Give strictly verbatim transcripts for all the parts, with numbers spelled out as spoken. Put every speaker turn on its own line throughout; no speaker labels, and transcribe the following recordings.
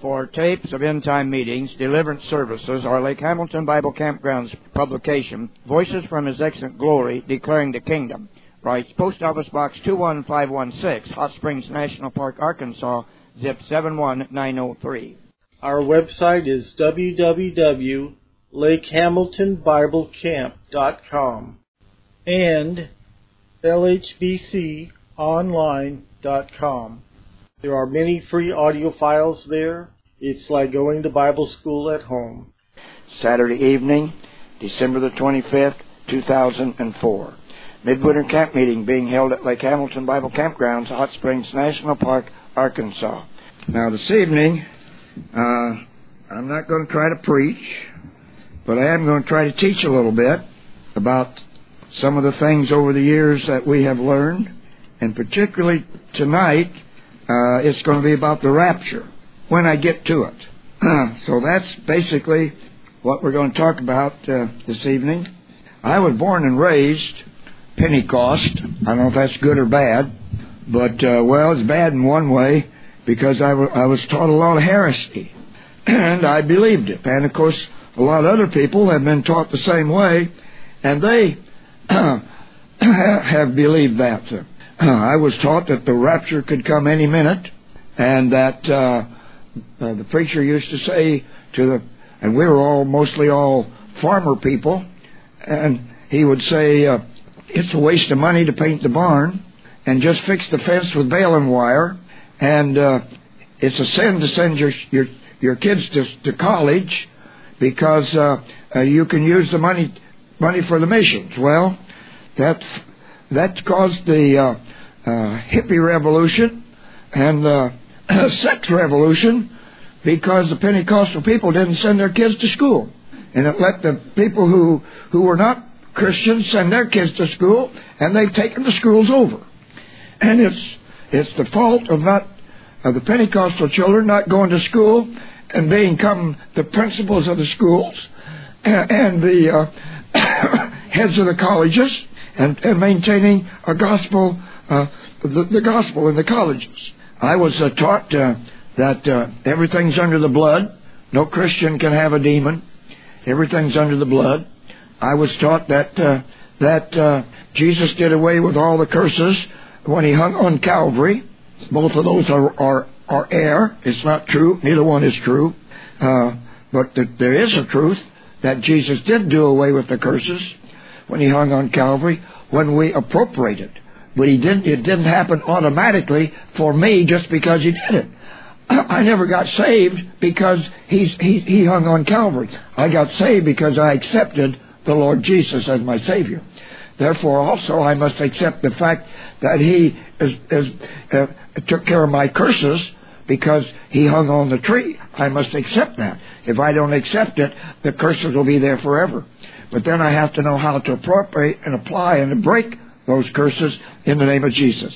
for tapes of end-time meetings, deliverance services, or Lake Hamilton Bible Campground's publication, Voices from His Excellent Glory, Declaring the Kingdom. Writes Post Office Box two one five one six, Hot Springs National Park, Arkansas, zip seven one nine oh three.
Our website is w w w dot lake hamilton bible camp dot com and l h b c online dot com. There are many free audio files there. It's like going to Bible school at home.
Saturday evening, December the twenty-fifth, two thousand four. Midwinter Camp Meeting being held at Lake Hamilton Bible Campgrounds, Hot Springs National Park, Arkansas. Now this evening, uh, I'm not going to try to preach, but I am going to try to teach a little bit about some of the things over the years that we have learned, and particularly tonight, uh, it's going to be about the rapture, when I get to it. So that's basically what we're going to talk about uh, this evening. I was born and raised Pentecost. I don't know if that's good or bad, but, uh, well, it's bad in one way, because I, w- I was taught a lot of heresy, and I believed it. And, of course, a lot of other people have been taught the same way, and they have believed that. I was taught that the rapture could come any minute, and that uh, uh, the preacher used to say to the, and we were all mostly all farmer people, and he would say, uh, it's a waste of money to paint the barn and just fix the fence with baling wire, and uh, it's a sin to send your your, your kids to, to college because uh, uh, you can use the money money for the missions. Well, that's that caused the uh, uh, hippie revolution and the uh, sex revolution, because the Pentecostal people didn't send their kids to school, and it let the people who who were not Christians send their kids to school, and they've taken the schools over. And it's it's the fault of not of the Pentecostal children not going to school and become the principals of the schools and, and the uh, heads of the colleges, and, and maintaining a gospel, uh, the, the gospel in the colleges. I was uh, taught uh, that uh, everything's under the blood. No Christian can have a demon. Everything's under the blood. I was taught that uh, that uh, Jesus did away with all the curses when He hung on Calvary. Both of those are are, are error. It's not true. Neither one is true. Uh, but th- there is a truth that Jesus did do away with the curses when He hung on Calvary, when we appropriate it. But He didn't. It didn't happen automatically for me just because He did it. I never got saved because he's, he he hung on Calvary. I got saved because I accepted the Lord Jesus as my Savior. Therefore, also, I must accept the fact that He is, is, uh, took care of my curses because He hung on the tree. I must accept that. If I don't accept it, the curses will be there forever. But then I have to know how to appropriate and apply and to break those curses in the name of Jesus.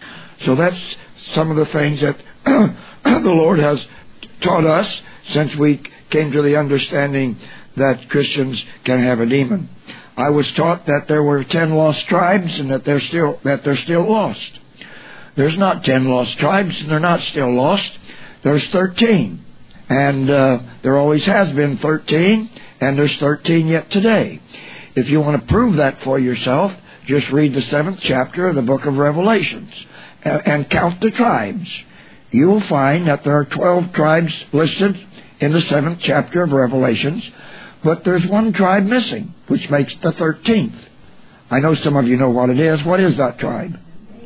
So that's some of the things that the Lord has taught us since we came to the understanding that Christians can have a demon. I was taught that there were ten lost tribes and that they're still that they're still lost. There's not ten lost tribes, and they're not still lost. There's thirteen, and uh, there always has been thirteen, and there's thirteen yet today. If you want to prove that for yourself, just read the seventh chapter of the book of Revelations and, and count the tribes. You will find that there are twelve tribes listed in the seventh chapter of Revelations. But there's one tribe missing, which makes the thirteenth. I know some of you know what it is. What is that tribe?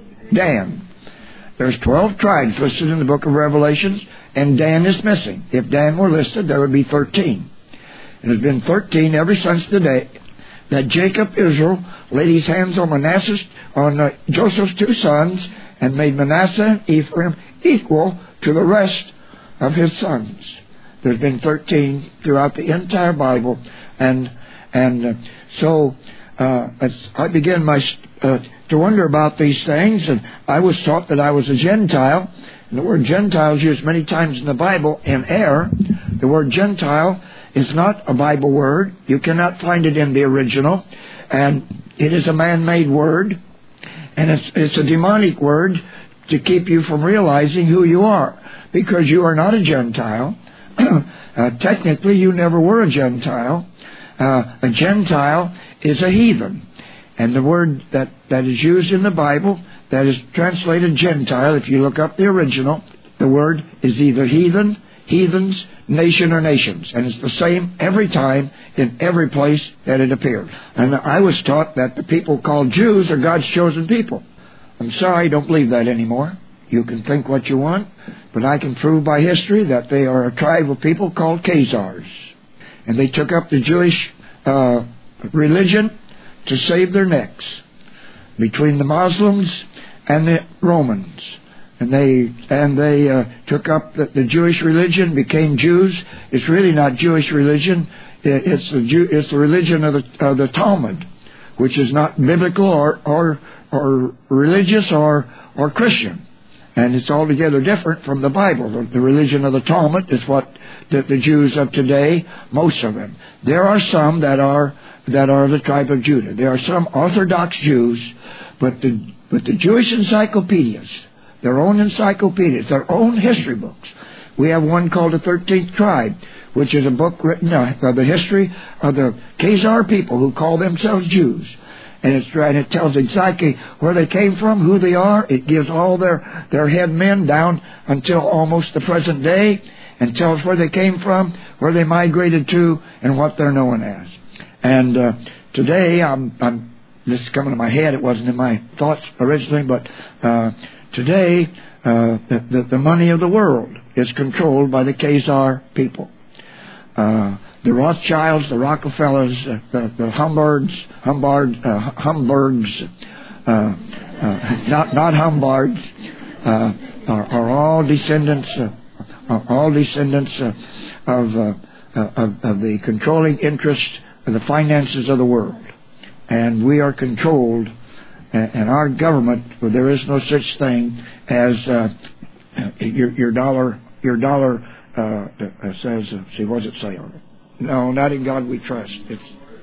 Dan. There's twelve tribes listed in the book of Revelations, and Dan is missing. If Dan were listed, there would be thirteen. It has been thirteen ever since the day that Jacob, Israel, laid his hands on Manasseh, on uh, Joseph's two sons, and made Manasseh and Ephraim equal to the rest of his sons. There's been thirteen throughout the entire Bible, and and uh, so uh, as I began my uh, to wonder about these things, and I was taught that I was a Gentile. And the word Gentile is used many times in the Bible in error. The word Gentile is not a Bible word. You cannot find it in the original, and it is a man-made word, and it's it's a demonic word to keep you from realizing who you are. because you are not a Gentile. uh, technically, you never were a Gentile. Uh, a Gentile is a heathen. And the word that, that is used in the Bible, that is translated Gentile, if you look up the original, the word is either heathen, heathens, nation, or nations. And it's the same every time in every place that it appears. And I was taught that the people called Jews are God's chosen people. I'm sorry, I don't believe that anymore. You can think what you want, but I can prove by history that they are a tribe of people called Khazars. And they took up the Jewish uh, religion to save their necks between the Muslims and the Romans. And they and they uh, took up the, the Jewish religion, became Jews. It's really not Jewish religion. It, it's the Jew, it's the religion of the of the Talmud, which is not biblical or or or religious or or Christian, and it's altogether different from the Bible. The, the religion of the Talmud is what the, the Jews of today, most of them. There are some that are that are the tribe of Judah. There are some Orthodox Jews, but the but the Jewish encyclopedias, their own encyclopedias, their own history books. We have one called the thirteenth Tribe, which is a book written of the history of the Khazar people who call themselves Jews. And, it's, and it tells exactly where they came from, who they are. It gives all their, their head men down until almost the present day, and tells where they came from, where they migrated to, and what they're known as. And uh, today, I'm, I'm, this is coming to my head. It wasn't in my thoughts originally, but uh, today, uh, the, the, the money of the world is controlled by the Khazar people. Uh, the Rothschilds, the Rockefellers, uh, the, the Humbards, Humbard, uh, Humbergs, uh, uh, not not Humbards, uh, are, are all descendants, uh, are all descendants uh, of, uh, of of the controlling interest of the finances of the world, and we are controlled. And our government, well, there is no such thing as uh, your, your dollar. Your dollar uh, says, uh, see, what does it say on it? No, not in God we trust. It's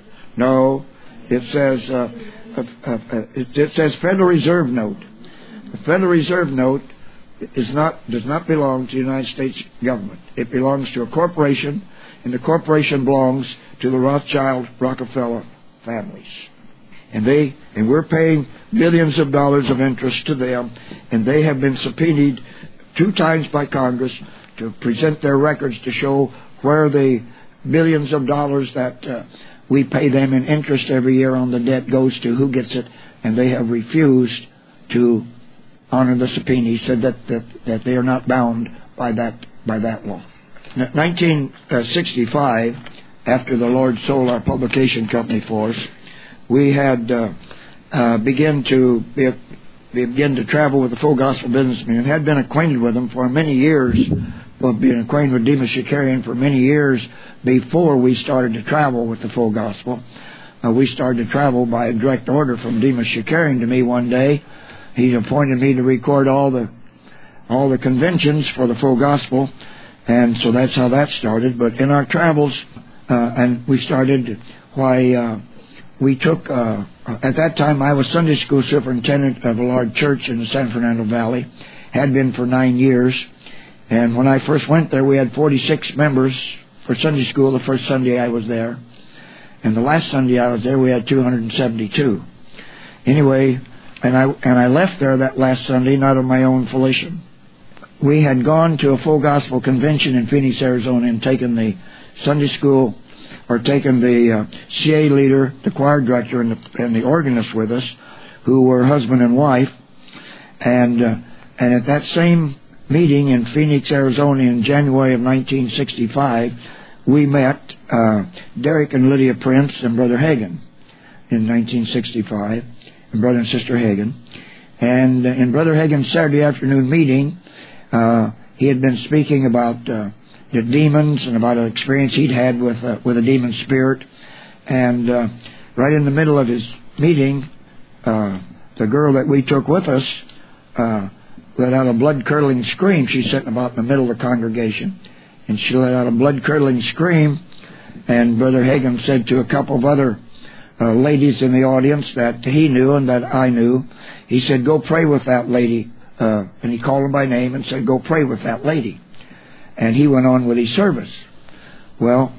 no. It says uh, uh, uh, it, it says Federal Reserve note. The Federal Reserve note is not does not belong to the United States government. It belongs to a corporation, and the corporation belongs to the Rothschild, Rockefeller families. And they and we're paying billions of dollars of interest to them, and they have been subpoenaed two times by Congress to present their records to show where the billions of dollars that uh, we pay them in interest every year on the debt goes to, who gets it, and they have refused to honor the subpoena. He said that, that, that they are not bound by that by that law. In nineteen sixty-five, after the Lord sold our publication company for us, we had uh, uh, begun to be, begin to travel with the Full Gospel Businessmen, and had been acquainted with them for many years. Well, been acquainted with Demas Shakarian for many years before we started to travel with the Full Gospel. Uh, we started to travel by a direct order from Demas Shakarian to me one day. He appointed me to record all the all the conventions for the Full Gospel, and so that's how that started. But in our travels, uh, and we started why. Uh, We took, uh, at that time I was Sunday school superintendent of a large church in the San Fernando Valley, had been for nine years, and when I first went there we had forty-six members for Sunday school the first Sunday I was there, and the last Sunday I was there we had two hundred seventy-two. Anyway, and I, and I left there that last Sunday not of my own volition. We had gone to a Full Gospel convention in Phoenix, Arizona, and taken the Sunday school or taken the uh, C A leader, the choir director, and the, and the organist with us, who were husband and wife. And uh, and at that same meeting in Phoenix, Arizona, in January of nineteen sixty-five, we met uh, Derek and Lydia Prince and Brother Hagin in nineteen sixty-five, and Brother and Sister Hagin. And uh, in Brother Hagin's Saturday afternoon meeting, uh, he had been speaking about Uh, the demons and about an experience he'd had with uh, with a demon spirit, and uh, right in the middle of his meeting, uh, the girl that we took with us uh, let out a blood-curdling scream. She's sitting about in the middle of the congregation, and she let out a blood-curdling scream, and Brother Hagin said to a couple of other uh, ladies in the audience that he knew and that I knew, he said, "Go pray with that lady uh, and he called him by name and said, go pray with that lady. And he went on with his service. Well,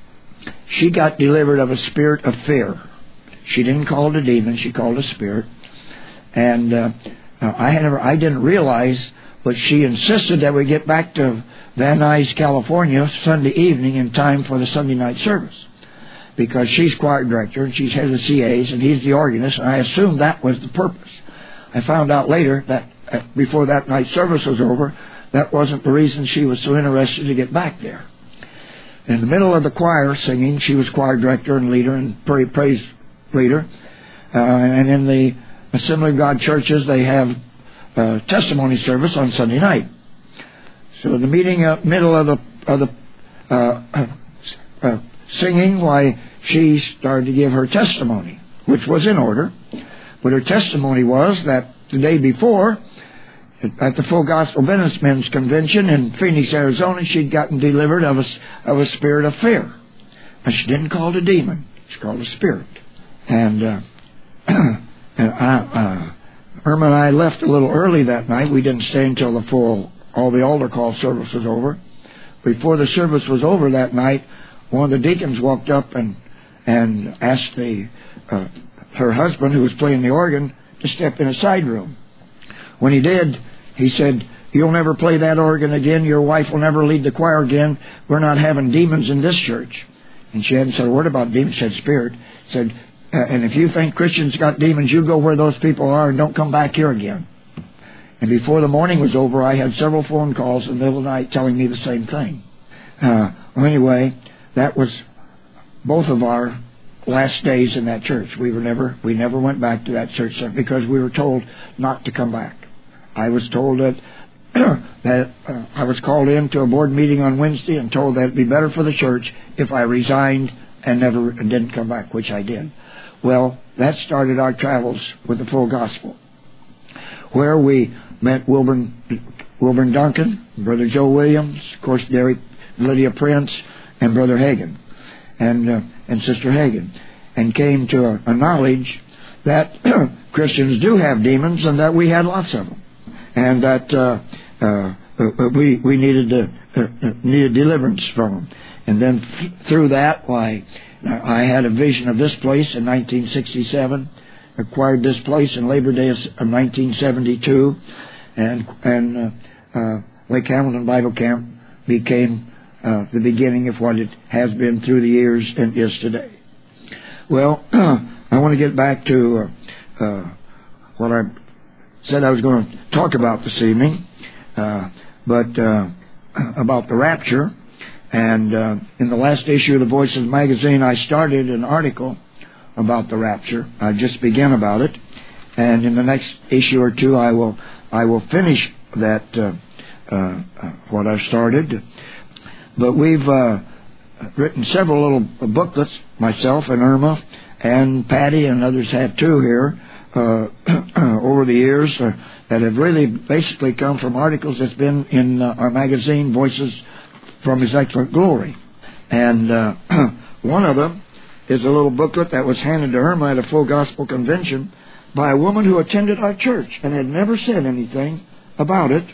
she got delivered of a spirit of fear. She didn't call it a demon, she called it a spirit. And uh, I had never, I didn't realize, but she insisted that we get back to Van Nuys, California, Sunday evening in time for the Sunday night service. Because she's choir director and she's head of the C As and he's the organist, and I assumed that was the purpose. I found out later that uh, before that night service was over, that wasn't the reason she was so interested to get back there. In the middle of the choir singing, she was choir director and leader and praise leader. Uh, and in the Assembly of God churches, they have uh, testimony service on Sunday night. So in the meeting, uh, middle of the of the uh, uh, uh, singing, why she started to give her testimony, which was in order. But her testimony was that the day before, at the Full Gospel Businessmen's Convention in Phoenix, Arizona, she'd gotten delivered of a, of a spirit of fear. And she didn't call it a demon. She called it a spirit. And, uh, and I, uh, Irma and I left a little early that night. We didn't stay until the full, all the altar call service was over. Before the service was over that night, one of the deacons walked up and, and asked the, uh, her husband, who was playing the organ, to step in a side room. When he did, he said, you'll never play that organ again. Your wife will never lead the choir again. We're not having demons in this church. And she hadn't said a word about demons. She said spirit. Said, uh, and if you think Christians got demons, you go where those people are and don't come back here again. And before the morning was over, I had several phone calls in the middle of the night telling me the same thing. Uh, well, anyway, that was both of our last days in that church. We were never, we never went back to that church because we were told not to come back. I was told that that uh, I was called in to a board meeting on Wednesday and told that it'd be better for the church if I resigned and never and didn't come back, which I did. Well, that started our travels with the Full Gospel, where we met Wilburn, Wilburn Duncan, Brother Joe Williams, of course, Derek, Lydia Prince, and Brother Hagan, and uh, and Sister Hagan, and came to a, a knowledge that Christians do have demons and that we had lots of them, and that uh, uh, we we needed to, uh, needed deliverance from them. And then f- through that, why I had a vision of this place in nineteen sixty-seven, acquired this place in Labor Day of nineteen seventy-two, and and uh, uh, Lake Hamilton Bible Camp became uh, the beginning of what it has been through the years and is today. Well, I want to get back to uh, uh, what I said I was going to talk about this evening, uh, but uh, about the rapture. And uh, in the last issue of the Voices magazine, I started an article about the rapture. I just began about it, and in the next issue or two, I will I will finish that uh, uh, what I started. But we've uh, written several little booklets, myself and Irma and Patty and others have too here uh, over the years uh, that have really basically come from articles that's been in uh, our magazine, Voices from His Excellent Glory. And uh, one of them is a little booklet that was handed to Irma at a Full Gospel convention by a woman who attended our church and had never said anything about it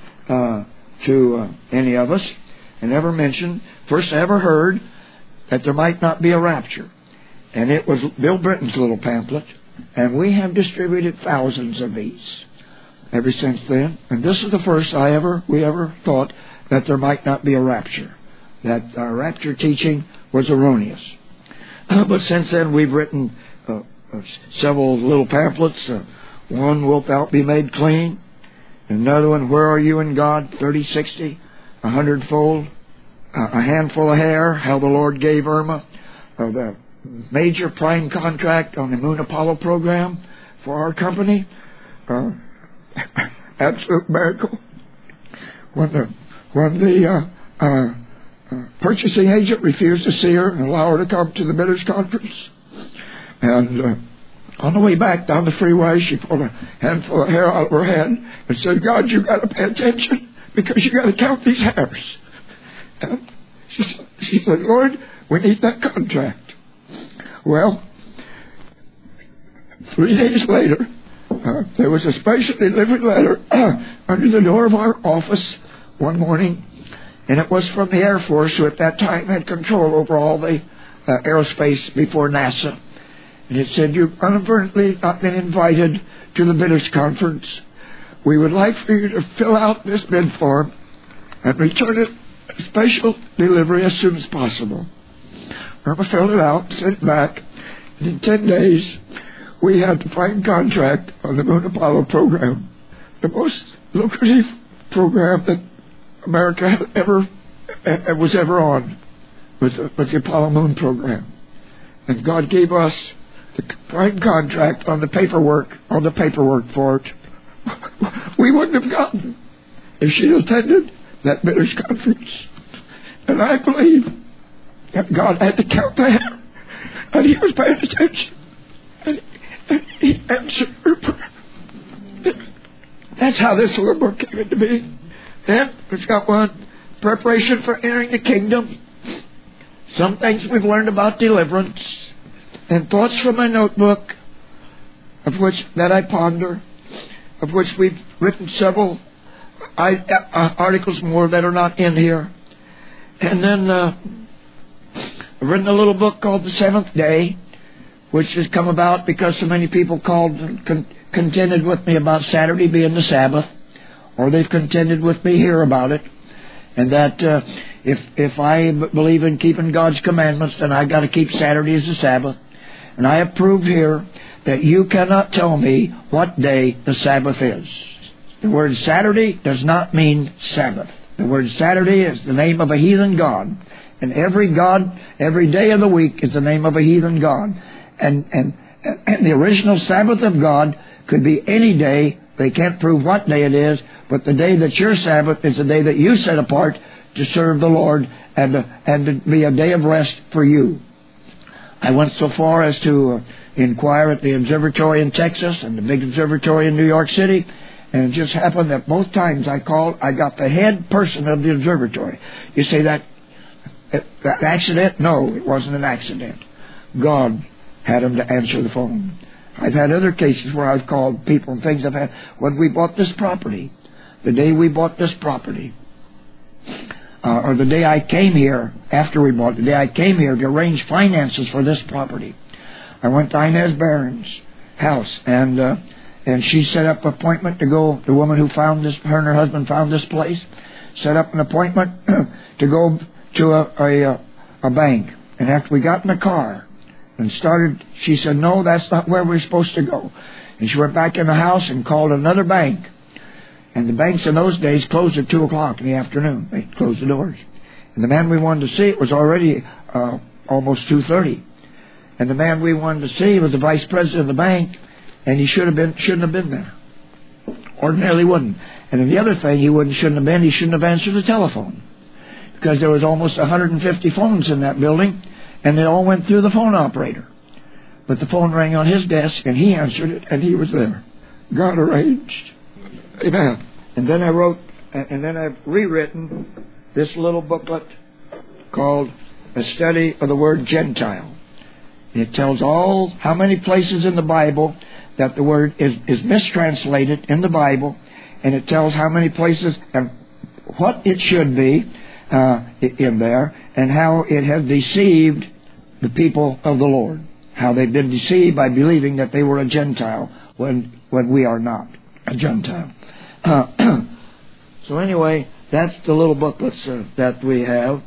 uh, to uh, any of us, and never mentioned, first I ever heard that there might not be a rapture. And it was Bill Britton's little pamphlet, and we have distributed thousands of these ever since then. And this is the first I ever we ever thought that there might not be a rapture, that our rapture teaching was erroneous. Uh, but since then, we've written uh, uh, several little pamphlets. Uh, one, Wilt Thou Be Made Clean? Another one, Where Are You in God? thirty, sixty, a hundredfold. Uh, a Handful of Hair, How the Lord Gave Irma. Uh, the major prime contract on the Moon Apollo program for our company. Uh, absolute miracle. When the when the uh, uh, uh, purchasing agent refused to see her and allow her to come to the bidders conference, and uh, on the way back down the freeway, she pulled a handful of hair out of her head and said, "God, you got to pay attention because you got to count these hairs." And she, she said, "Lord, we need that contract." Well, three days later, uh, uh, there was a special delivery letter uh, under the door of our office one morning, and it was from the Air Force, who at that time had control over all the uh, aerospace before NASA. And it said, "You've inadvertently not been invited to the bidders conference. We would like for you to fill out this bid form and return it a special delivery as soon as possible." Irma filled it out, sent it back, and in ten days we had the prime contract on the Moon Apollo program, the most lucrative program that America had ever uh, was ever on, was, was the Apollo Moon program. And God gave us the prime contract on the paperwork, on the paperwork for it. We wouldn't have gotten if she attended that bidders conference. And I believe that God had to count the hair, and He was paying attention, and, and He answered her prayer. That's how this little book came into being. Then it's got one, preparation for entering the kingdom, some things we've learned about deliverance, and thoughts from my notebook, of which that I ponder, of which we've written several I, uh, articles more that are not in here. And then uh, I've written a little book called The Seventh Day, which has come about because so many people called and con- contended with me about Saturday being the Sabbath, or they've contended with me here about it, and that uh, if if I b- believe in keeping God's commandments, then I got to keep Saturday as the Sabbath. And I have proved here that you cannot tell me what day the Sabbath is. The word Saturday does not mean Sabbath. The word Saturday is the name of a heathen god. And every god, every day of the week is the name of a heathen god. And, and, and the original Sabbath of God could be any day. They can't prove what day it is, but the day that's your Sabbath is the day that you set apart to serve the Lord and to, and to be a day of rest for you. I went so far as to uh, inquire at the observatory in Texas and the big observatory in New York City, and it just happened that both times I called, I got the head person of the observatory. You say that, that accident? No, it wasn't an accident. God had him to answer the phone. I've had other cases where I've called people and things I've had. When we bought this property, the day we bought this property, uh, or the day I came here, after we bought, the day I came here to arrange finances for this property, I went to Inez Barron's house, and uh, and she set up an appointment to go, the woman who found this, her and her husband found this place, set up an appointment to go to a, a, a bank. And after we got in the car and started, she said, "No, that's not where we're supposed to go." And she went back in the house and called another bank. And the banks in those days closed at two o'clock in the afternoon. They closed the doors. And the man we wanted to see, it was already uh, almost two thirty. And the man we wanted to see was the vice president of the bank, and he should have been, shouldn't have been there. Ordinarily wouldn't. And then the other thing he wouldn't, shouldn't have been, he shouldn't have answered the telephone. Because there was almost one hundred fifty phones in that building, and they all went through the phone operator. But the phone rang on his desk, and he answered it, and he was there. God arranged. Amen. And then I wrote, and then I've rewritten this little booklet called A Study of the Word Gentile. It tells all, how many places in the Bible that the word is, is mistranslated in the Bible, and it tells how many places and what it should be uh, in there, and how it has deceived the people of the Lord. How they've been deceived by believing that they were a Gentile when when we are not a Gentile. Uh, so anyway, that's the little booklets uh, that we have.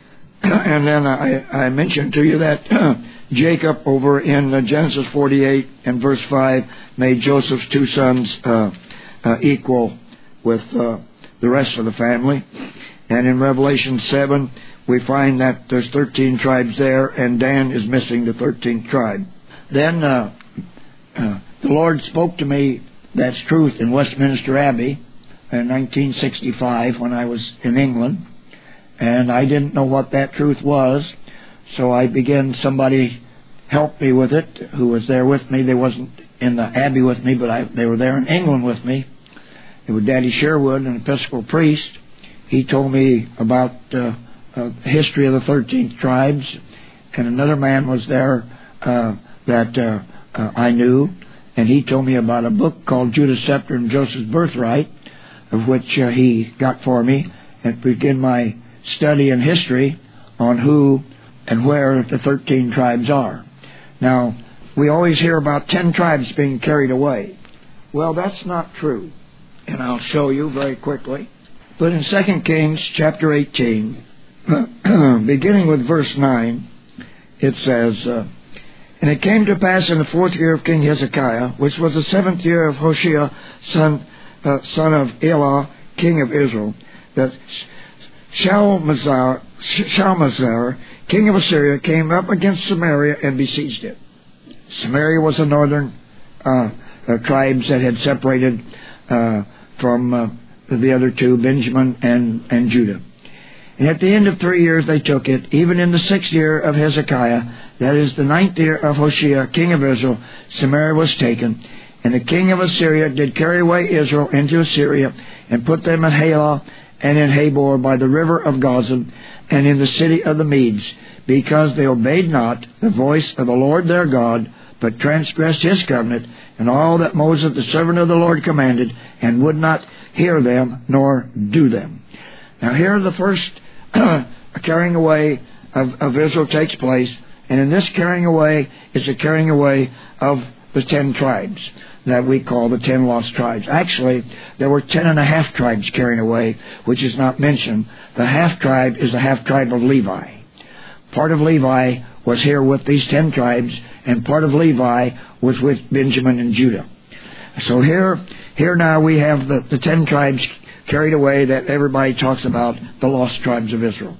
And then I, I mentioned to you that uh, Jacob over in uh, Genesis forty-eight and verse five made Joseph's two sons uh, uh, equal with uh, the rest of the family. And in Revelation seven, we find that there's thirteen tribes there, and Dan is missing the thirteenth tribe. Then uh, uh, the Lord spoke to me, that's truth, in Westminster Abbey in nineteen sixty-five when I was in England. And I didn't know what that truth was, so I began, somebody helped me with it, who was there with me. They wasn't in the Abbey with me, but I, they were there in England with me. It was Daddy Sherwood, an Episcopal priest. He told me about uh, uh, the history of the thirteenth tribes, and another man was there uh, that uh, uh, I knew, and he told me about a book called Judas Scepter and Joseph's Birthright, of which uh, he got for me, and begin my study in history on who and where the thirteen tribes are. Now, we always hear about ten tribes being carried away. Well, that's not true, and I'll show you very quickly. But in Second Kings chapter eighteen, beginning with verse nine, it says, uh, And it came to pass in the fourth year of King Hezekiah, which was the seventh year of Hoshea, son, uh, son of Elah, king of Israel, that Shalmaneser, Shalmaneser, king of Assyria, came up against Samaria and besieged it. Samaria was the northern uh, uh, tribes that had separated uh, from uh, the other two, Benjamin and, and Judah. And at the end of three years they took it, even in the sixth year of Hezekiah, that is the ninth year of Hoshea, king of Israel, Samaria was taken. And the king of Assyria did carry away Israel into Assyria, and put them in Halah and in Habor by the river of Gozan, and in the city of the Medes, because they obeyed not the voice of the Lord their God, but transgressed his covenant, and all that Moses the servant of the Lord commanded, and would not hear them, nor do them. Now here the first carrying away of, of Israel takes place, and in this carrying away is a carrying away of the ten tribes that we call the ten lost tribes. Actually, there were ten and a half tribes carrying away, which is not mentioned. The half tribe is the half tribe of Levi. Part of Levi was here with these ten tribes, and part of Levi was with Benjamin and Judah. So here, here now we have the, the ten tribes carried away that everybody talks about, the lost tribes of Israel.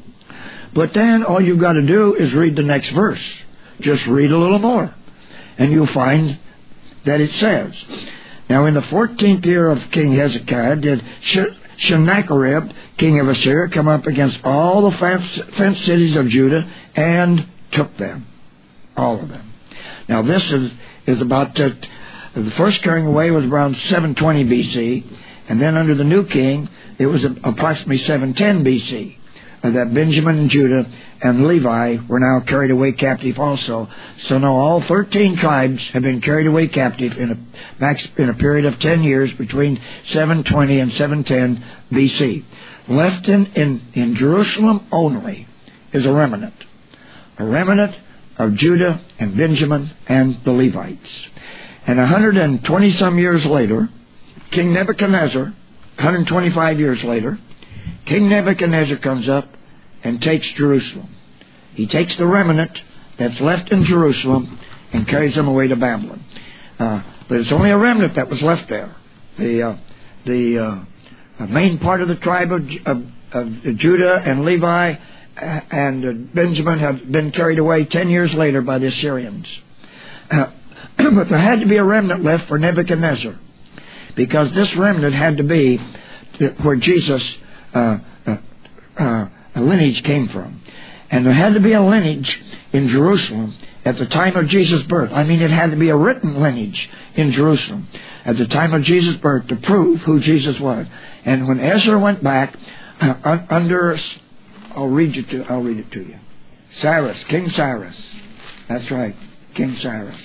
But then all you've got to do is read the next verse. Just read a little more, and you'll find that it says, Now in the fourteenth year of King Hezekiah did Sennacherib, king of Assyria, come up against all the fenced cities of Judah and took them, all of them. Now this is, is about, uh, the first carrying away was around seven twenty B C, and then under the new king, it was approximately seven ten B C, uh, that Benjamin and Judah and Levi were now carried away captive also. So now all thirteen tribes have been carried away captive in a max, in a period of ten years between seven twenty and seven ten B C. Left in, in, in Jerusalem only is a remnant. A remnant of Judah and Benjamin and the Levites. And one hundred twenty some years later, King Nebuchadnezzar, one hundred twenty-five years later, King Nebuchadnezzar comes up and takes Jerusalem. He takes the remnant that's left in Jerusalem and carries them away to Babylon. Uh, but it's only a remnant that was left there. The uh, the uh, main part of the tribe of, of, of Judah and Levi and uh, Benjamin have been carried away ten years later by the Assyrians. Uh, but there had to be a remnant left for Nebuchadnezzar, because this remnant had to be where Jesus' uh, uh, uh, lineage came from. And there had to be a lineage in Jerusalem at the time of Jesus' birth. I mean, it had to be a written lineage in Jerusalem at the time of Jesus' birth to prove who Jesus was. And when Ezra went back uh, under, I'll read you to, I'll read it to you. Cyrus, King Cyrus. That's right, King Cyrus.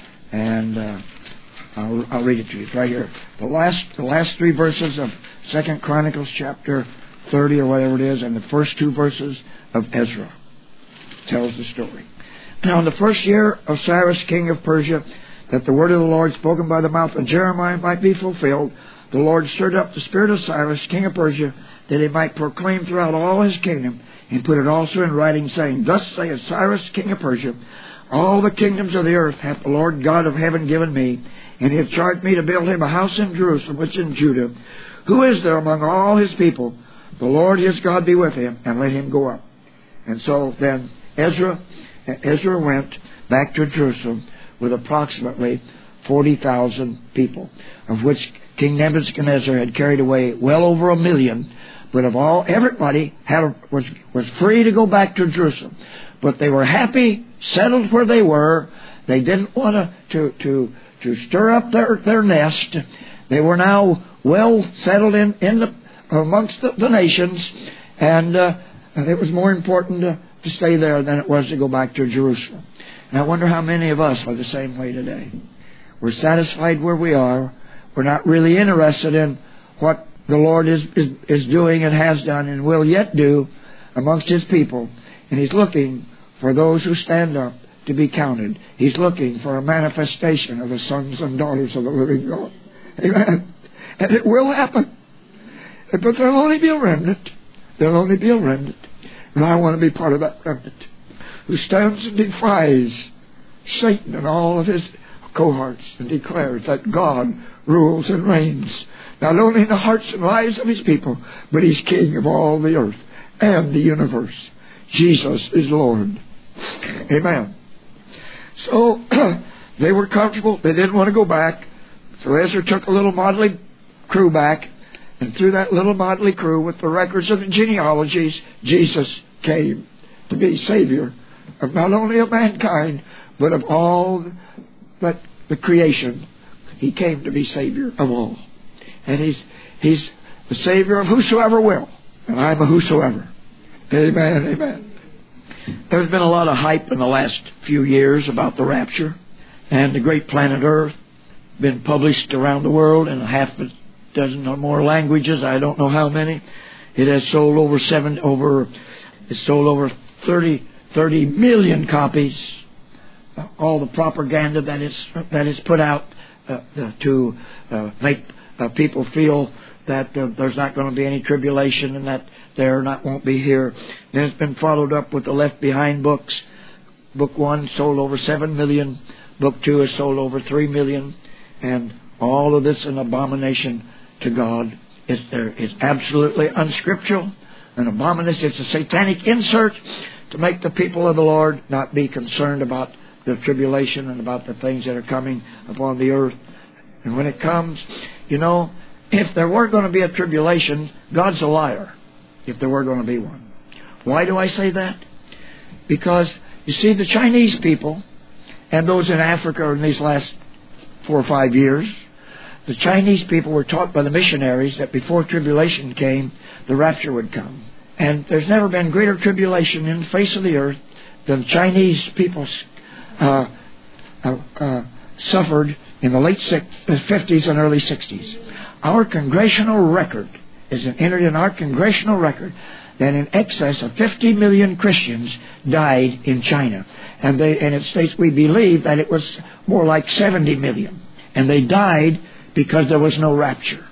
And uh, I'll, I'll read it to you. It's right here. The last, the last three verses of Second Chronicles chapter thirty or whatever it is, and the first two verses of Ezra tells the story. Now in the first year of Cyrus, king of Persia, that the word of the Lord spoken by the mouth of Jeremiah might be fulfilled, the Lord stirred up the spirit of Cyrus, king of Persia, that he might proclaim throughout all his kingdom, and put it also in writing, saying, Thus saith Cyrus, king of Persia, all the kingdoms of the earth hath the Lord God of heaven given me, and he hath charged me to build him a house in Jerusalem, which is in Judah. Who is there among all his people? The Lord his God be with him, and let him go up. And so then Ezra, Ezra went back to Jerusalem with approximately forty thousand people, of which King Nebuchadnezzar had carried away well over a million. But of all, everybody had, was, was free to go back to Jerusalem. But they were happy, settled where they were. They didn't want to, to, to, to stir up their, their nest. They were now well settled in, in the amongst the, the nations, and uh, it was more important to, to stay there than it was to go back to Jerusalem. And I wonder how many of us are the same way today. We're satisfied where we are. We're not really interested in what the Lord is, is, is doing and has done and will yet do amongst His people. And He's looking for those who stand up to be counted. He's looking for a manifestation of the sons and daughters of the living God. Amen. And it will happen. But there'll only be a remnant. There'll only be a remnant. And I want to be part of that remnant who stands and defies Satan and all of his cohorts and declares that God rules and reigns not only in the hearts and lives of His people, but He's King of all the earth and the universe. Jesus is Lord. Amen. So they were comfortable. They didn't want to go back. So Ezra took a little motley crew back, and through that little motley crew with the records of the genealogies, Jesus came to be Savior of not only of mankind, but of all that the creation. He came to be Savior of all. And He's He's the Savior of whosoever will. And I'm a whosoever. Amen, amen. There's been a lot of hype in the last few years about the rapture and the great planet Earth. Been published around the world in a half a dozen or more languages. I don't know how many. It has sold over seven over. It's sold over thirty, thirty million copies. Uh, all the propaganda that is that is put out uh, uh, to uh, make uh, people feel that uh, there's not going to be any tribulation and that there not won't be here. Then it's been followed up with the Left Behind books. Book one sold over seven million. Book two has sold over three million. And all of this an abomination to God. It's, there, it's absolutely unscriptural. An abomination. It's a satanic insert to make the people of the Lord not be concerned about the tribulation and about the things that are coming upon the earth. And when it comes, you know, if there were going to be a tribulation, God's a liar. If there were going to be one. Why do I say that? Because, you see, the Chinese people and those in Africa in these last four or five years, the Chinese people were taught by the missionaries that before tribulation came, the rapture would come. And there's never been greater tribulation in the face of the earth than the Chinese people uh, uh, uh, suffered in the late fifties and early sixties. Our congressional record is entered in our congressional record that in excess of fifty million Christians died in China. And, they, and it states we believe that it was more like seventy million. And they died because there was no rapture.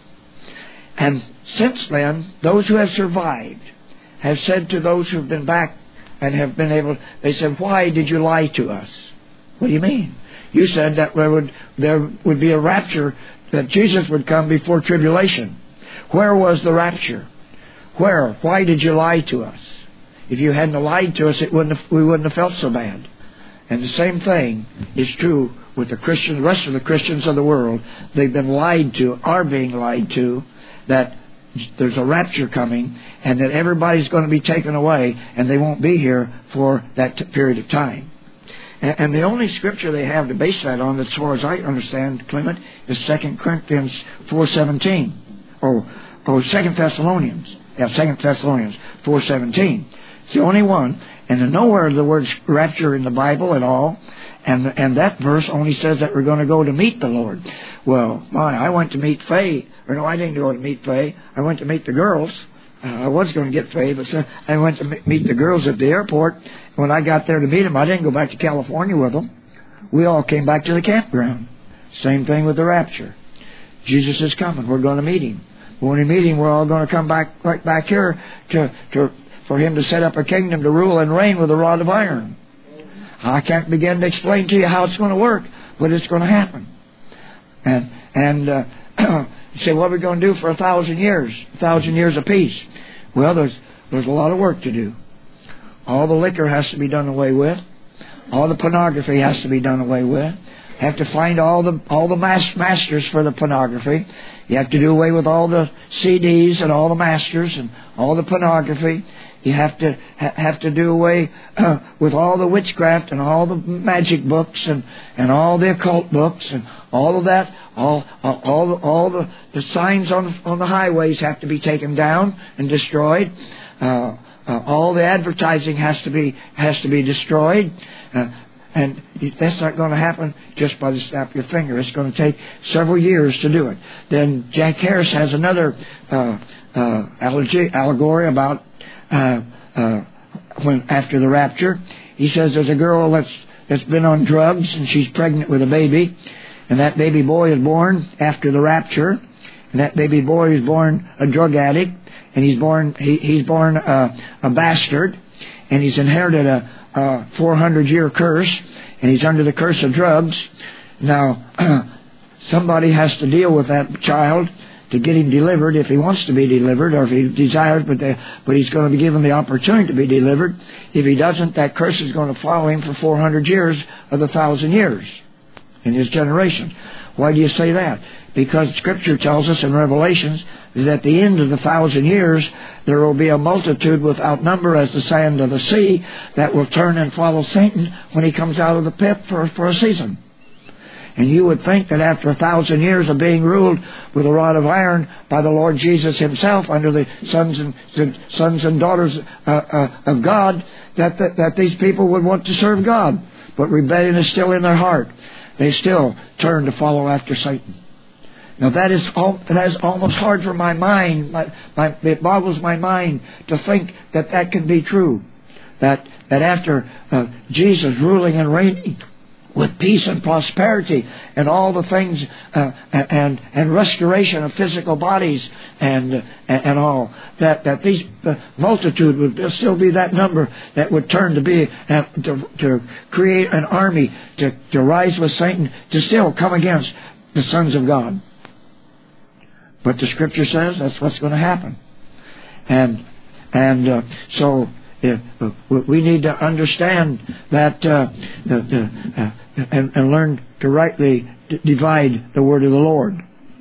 And since then, those who have survived have said to those who have been back and have been able, they said, why did you lie to us? What do you mean? You said that there would, there would be a rapture, that Jesus would come before tribulation. Where was the rapture? Where? Why did you lie to us? If you hadn't lied to us, it wouldn't have, we wouldn't have felt so bad. And the same thing is true with the Christians, the rest of the Christians of the world. They've been lied to, are being lied to, that there's a rapture coming and that everybody's going to be taken away and they won't be here for that t- period of time. And, and the only scripture they have to base that on, as far as I understand, Clement, is Second Corinthians four seventeen. Or, or Second Thessalonians. Yeah, Second Thessalonians four seventeen. It's the only one. And nowhere is the word rapture in the Bible at all. And and that verse only says that we're going to go to meet the Lord. Well, my, I went to meet Faye. Or no, I didn't go to meet Faye. I went to meet the girls. Uh, I was going to get Faye, but so I went to meet the girls at the airport. When I got there to meet them, I didn't go back to California with them. We all came back to the campground. Same thing with the rapture. Jesus is coming. We're going to meet Him. When we meet Him, we're all going to come back right back here to, to for Him to set up a kingdom to rule and reign with a rod of iron. I can't begin to explain to you how it's going to work, but it's going to happen. And and uh, you say, what are we going to do for a thousand years? A thousand years apiece. Well, there's there's a lot of work to do. All the liquor has to be done away with. All the pornography has to be done away with. Have to find all the all the mas- masters for the pornography. You have to do away with all the C Ds and all the masters and all the pornography. You have to ha- have to do away uh, with all the witchcraft and all the magic books and, and all the occult books and all of that. All all all the, all the, the signs on on the highways have to be taken down and destroyed. Uh, uh, all the advertising has to be has to be destroyed. Uh, and that's not going to happen just by the snap of your finger. It's going to take several years to do it. Then Jack Harris has another uh, uh, allegory about uh, uh, when after the rapture. He says there's a girl that's that's been on drugs and she's pregnant with a baby, and that baby boy is born after the rapture, and that baby boy is born a drug addict, and he's born he, he's born a, a bastard, and he's inherited a, a four hundred year curse, and he's under the curse of drugs. Now, somebody has to deal with that child to get him delivered if he wants to be delivered, or if he desires, but they, but he's going to be given the opportunity to be delivered. If he doesn't, that curse is going to follow him for four hundred years of the thousand years in his generation. Why do you say that? Because Scripture tells us in Revelations that at the end of the thousand years, there will be a multitude without number as the sand of the sea that will turn and follow Satan when he comes out of the pit for, for a season. And you would think that after a thousand years of being ruled with a rod of iron by the Lord Jesus Himself under the sons and sons and daughters uh, uh, of God, that, that that these people would want to serve God. But rebellion is still in their heart. They still turn to follow after Satan. Now that is all, that is almost hard for my mind. My, my, it boggles my mind to think that that can be true. That that after uh, Jesus ruling and reigning with peace and prosperity and all the things uh, and and restoration of physical bodies and uh, and all that that these uh, multitude would still be that number that would turn to be uh, to, to create an army to, to rise with Satan to still come against the sons of God. But the Scripture says that's what's going to happen, and and uh, so. Uh, we need to understand that uh, uh, uh, and, and learn to rightly d- divide the word of the Lord.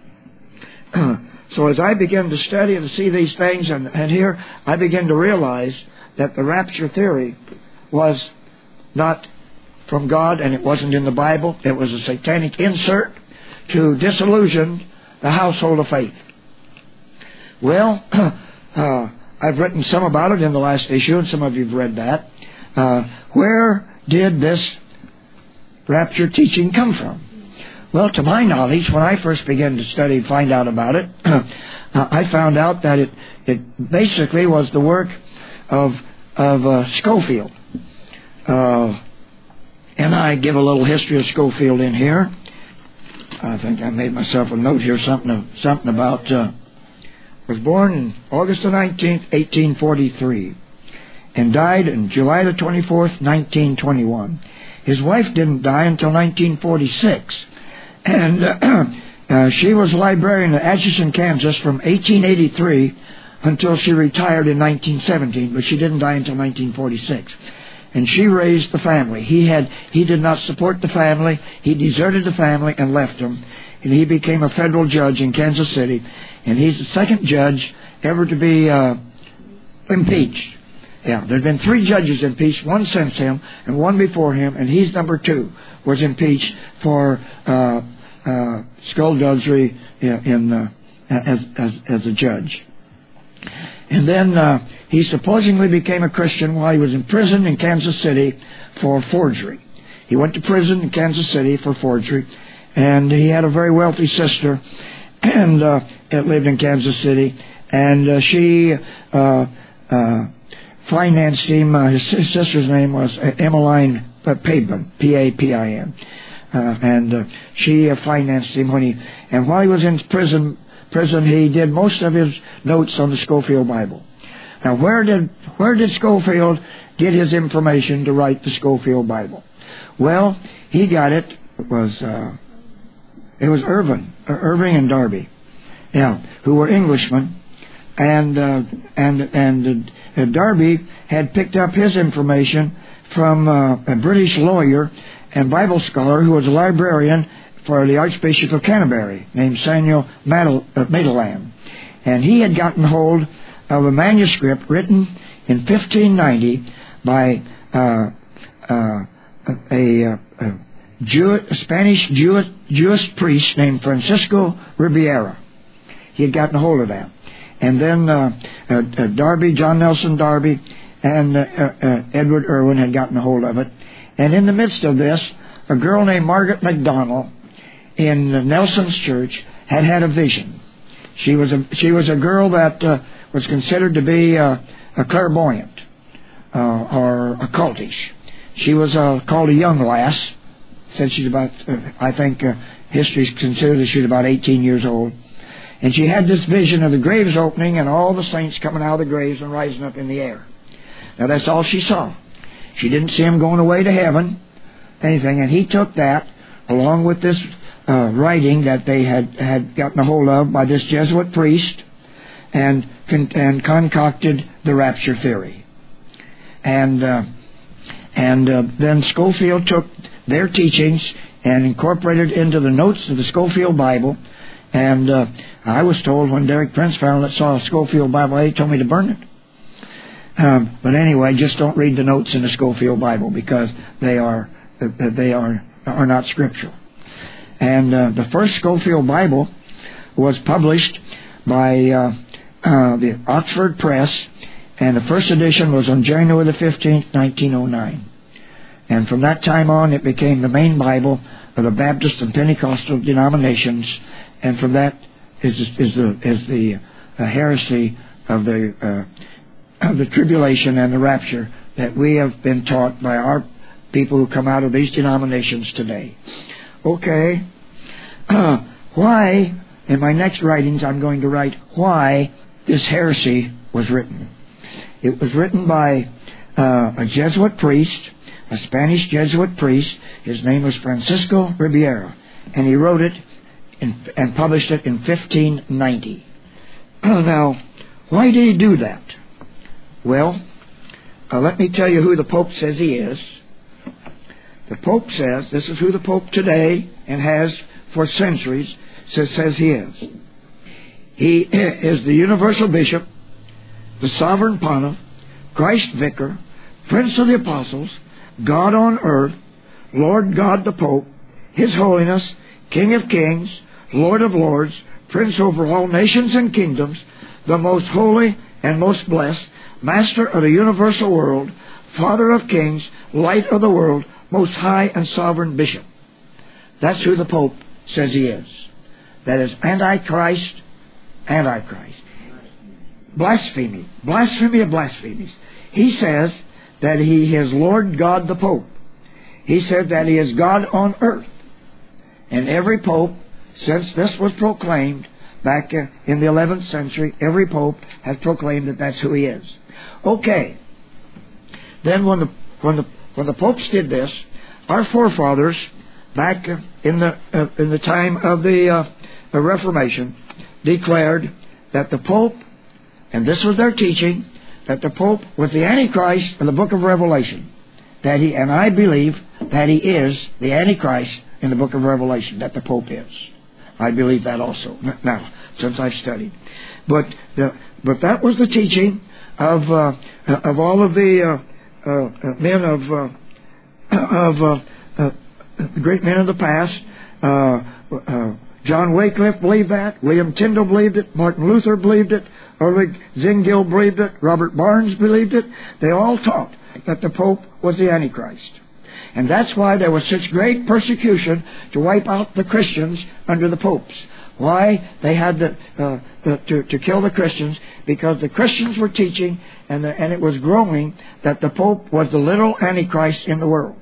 Uh, so as I begin to study and see these things, and, and here I begin to realize that the rapture theory was not from God, and it wasn't in the Bible. It was a satanic insert to disillusion the household of faith. Well, uh, I've written some about it in the last issue, and some of you have read that. Uh, where did this rapture teaching come from? Well, to my knowledge, when I first began to study and find out about it, uh, I found out that it, it basically was the work of, of uh, Scofield. Uh, and I give a little history of Scofield in here. I think I made myself a note here, something, something about... Uh, was born on August the nineteenth, eighteen forty-three, and died on July the twenty-fourth, nineteen twenty-one. His wife didn't die until nineteen forty-six, and uh, uh, she was a librarian at Atchison, Kansas from eighteen eighty-three until she retired in nineteen seventeen, but she didn't die until nineteen forty-six. And she raised the family. He had he did not support the family. He deserted the family and left them, and he became a federal judge in Kansas City. And he's the second judge ever to be uh, impeached. Yeah, there's been three judges impeached, one since him and one before him, and he's number two, was impeached for uh, uh, skullduggery in, uh, as, as, as a judge. And then uh, he supposedly became a Christian while he was in prison in Kansas City for forgery. He went to prison in Kansas City for forgery, and he had a very wealthy sister, and uh, lived in Kansas City, and uh, she uh, uh, financed him. Uh, his, his sister's name was Emmeline Pabin, P A P I N, uh, and uh, she uh, financed him when he. And while he was in prison, prison, he did most of his notes on the Scofield Bible. Now, where did where did Scofield get his information to write the Scofield Bible? Well, he got it. It was. Uh, It was Irving, uh, Irving and Darby, yeah, who were Englishmen, and uh, and and uh, Darby had picked up his information from uh, a British lawyer and Bible scholar who was a librarian for the Archbishop of Canterbury named Samuel Maitland, and he had gotten hold of a manuscript written in fifteen ninety by uh, uh, a. a, a Jew, a Spanish Jewish, Jewish priest named Francisco Ribiera. He had gotten a hold of that. And then uh, uh, uh, Darby, John Nelson Darby, and uh, uh, Edward Irwin had gotten a hold of it. And in the midst of this, a girl named Margaret McDonald in Nelson's church had had a vision. She was a she was a girl that uh, was considered to be uh, a clairvoyant uh, or occultish. She was uh, called a young lass. Said she's about, uh, I think, uh, history considers that she's about eighteen years old. And she had this vision of the graves opening and all the saints coming out of the graves and rising up in the air. Now that's all she saw. She didn't see them going away to heaven, anything. And he took that along with this uh, writing that they had, had gotten a hold of by this Jesuit priest and con- and concocted the rapture theory. And uh, and uh, then Scofield took their teachings and incorporated into the notes of the Scofield Bible. And uh, I was told when Derek Prince found it, saw a Scofield Bible, he told me to burn it. Um, but anyway, just don't read the notes in the Scofield Bible because they are uh, they are are not scriptural. And uh, the first Scofield Bible was published by uh, uh, the Oxford Press, and the first edition was on January the fifteenth, nineteen oh nine. And from that time on, it became the main Bible of the Baptist and Pentecostal denominations. And from that is is the is the uh, heresy of the uh, of the tribulation and the rapture that we have been taught by our people who come out of these denominations today. Okay, uh, why? In my next writings, I'm going to write why this heresy was written. It was written by uh, a Jesuit priest, a Spanish Jesuit priest. His name was Francisco Ribiera, and he wrote it in, and published it in fifteen ninety. Now, why did he do that? Well, uh, let me tell you who the Pope says he is. The Pope says, this is who the Pope today and has for centuries says, says he is. He is the universal bishop, the sovereign pontiff, Christ vicar, Prince of the Apostles, God on earth, Lord God the Pope, His Holiness, King of Kings, Lord of Lords, Prince over all nations and kingdoms, the most holy and most blessed, Master of the universal world, Father of kings, Light of the world, most high and sovereign bishop. That's who the Pope says he is. That is Antichrist, Antichrist. Blasphemy, blasphemy of blasphemies. He says that he is Lord God the Pope. He said that he is God on earth. And every Pope, since this was proclaimed back in the eleventh century, every Pope has proclaimed that that's who he is. Okay. Then when the when the when the popes did this, our forefathers back in the uh, in the time of the, uh, the Reformation declared that the Pope, and this was their teaching, that the Pope was the Antichrist in the book of Revelation. That he, and I believe that he is the Antichrist in the book of Revelation, that the Pope is. I believe that also, now, since I've studied. But the, but that was the teaching of uh, of all of the uh, uh, men of uh, of uh, uh, great men of the past. Uh, uh, John Wycliffe believed that. William Tyndale believed it. Martin Luther believed it. Ulrich Zwingli believed it. Robert Barnes believed it. They all taught that the Pope was the Antichrist. And that's why there was such great persecution to wipe out the Christians under the popes. Why? They had to, uh, the, to, to kill the Christians, because the Christians were teaching, and, the, and it was growing, that the Pope was the little Antichrist in the world.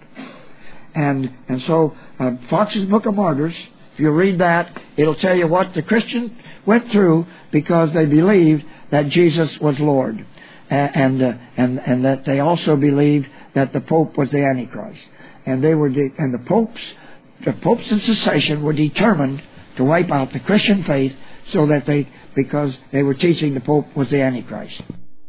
And and so uh, Fox's Book of Martyrs, if you read that, it'll tell you what the Christians went through because they believed that Jesus was Lord. And uh, and and that they also believed that the Pope was the Antichrist. And they were de- and the popes, the popes in succession were determined to wipe out the Christian faith, so that they, because they were teaching the Pope was the Antichrist.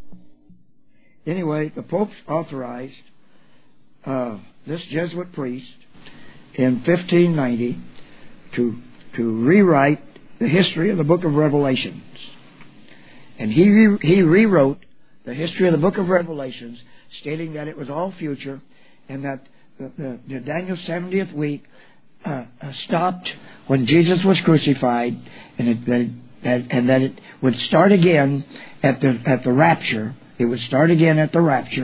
Anyway, the popes authorized uh, this Jesuit priest in fifteen ninety to to rewrite the history of the Book of Revelations, and he re- he rewrote the history of the Book of Revelations, stating that it was all future, and that the, the, the Daniel seventieth week uh, uh, stopped when Jesus was crucified, and it, that, that, and that it would start again at the at the rapture. It would start again at the rapture,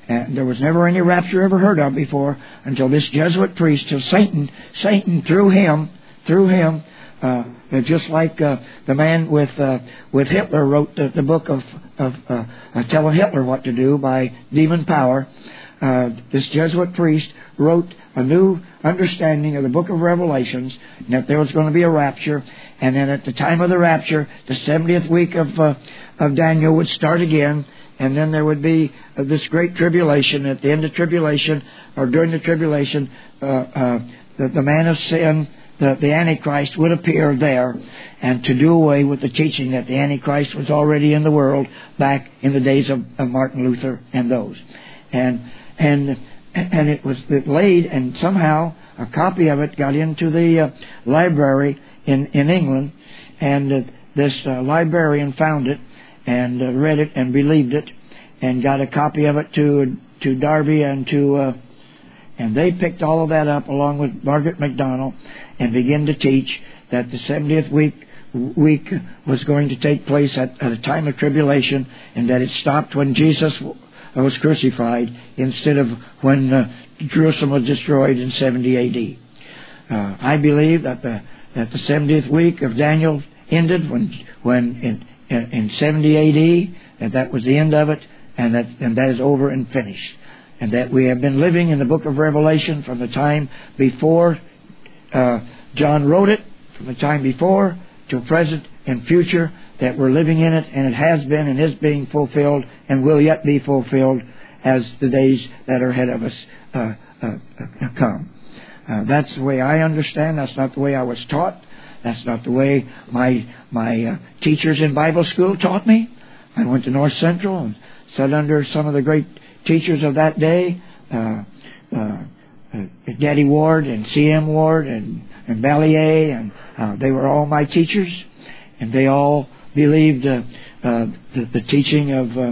And there was never any rapture ever heard of before until this Jesuit priest, till Satan, Satan through him, through him, uh, just like uh, the man with uh, with Hitler wrote the, the book of, of uh, uh, telling Hitler what to do by demon power. Uh, this Jesuit priest wrote a new understanding of the book of Revelations, and that there was going to be a rapture, and then at the time of the rapture, the seventieth week of uh, of Daniel would start again, and then there would be uh, this great tribulation. At the end of tribulation, or during the tribulation, uh, uh, the, the man of sin, the, the Antichrist, would appear there, and to do away with the teaching that the Antichrist was already in the world back in the days of, of Martin Luther and those. And and and it was laid, and somehow a copy of it got into the uh, library in, in England, and uh, this uh, librarian found it and uh, read it and believed it, and got a copy of it to to Darby and to uh, and they picked all of that up along with Margaret MacDonald and began to teach that the seventieth week week was going to take place at, at a time of tribulation, and that it stopped when Jesus was crucified instead of when uh, Jerusalem was destroyed in seventy A D. Uh, I believe that the that the seventieth week of Daniel ended when when in in, in seventy A D, and that was the end of it, and that and that is over and finished, and that we have been living in the book of Revelation from the time before uh, John wrote it, from the time before to present and future, that we're living in it, and it has been and is being fulfilled and will yet be fulfilled as the days that are ahead of us uh, uh, uh, come. Uh, that's the way I understand. That's not the way I was taught. That's not the way my my uh, teachers in Bible school taught me. I went to North Central and sat under some of the great teachers of that day, uh, uh, uh, Daddy Ward and C M Ward and, and Ballier, and uh, they were all my teachers, and they all believed uh, uh, the, the teaching of uh,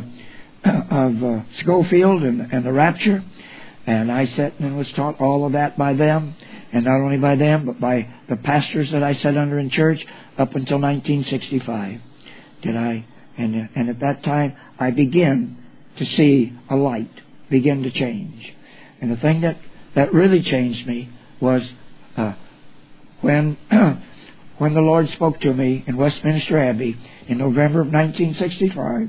of uh, Schofield and, and the rapture, and I sat and was taught all of that by them, and not only by them, but by the pastors that I sat under in church up until nineteen sixty-five. Did I? And and at that time, I began to see a light begin to change, and the thing that, that really changed me was uh, when. When the Lord spoke to me in Westminster Abbey in November of nineteen sixty-five,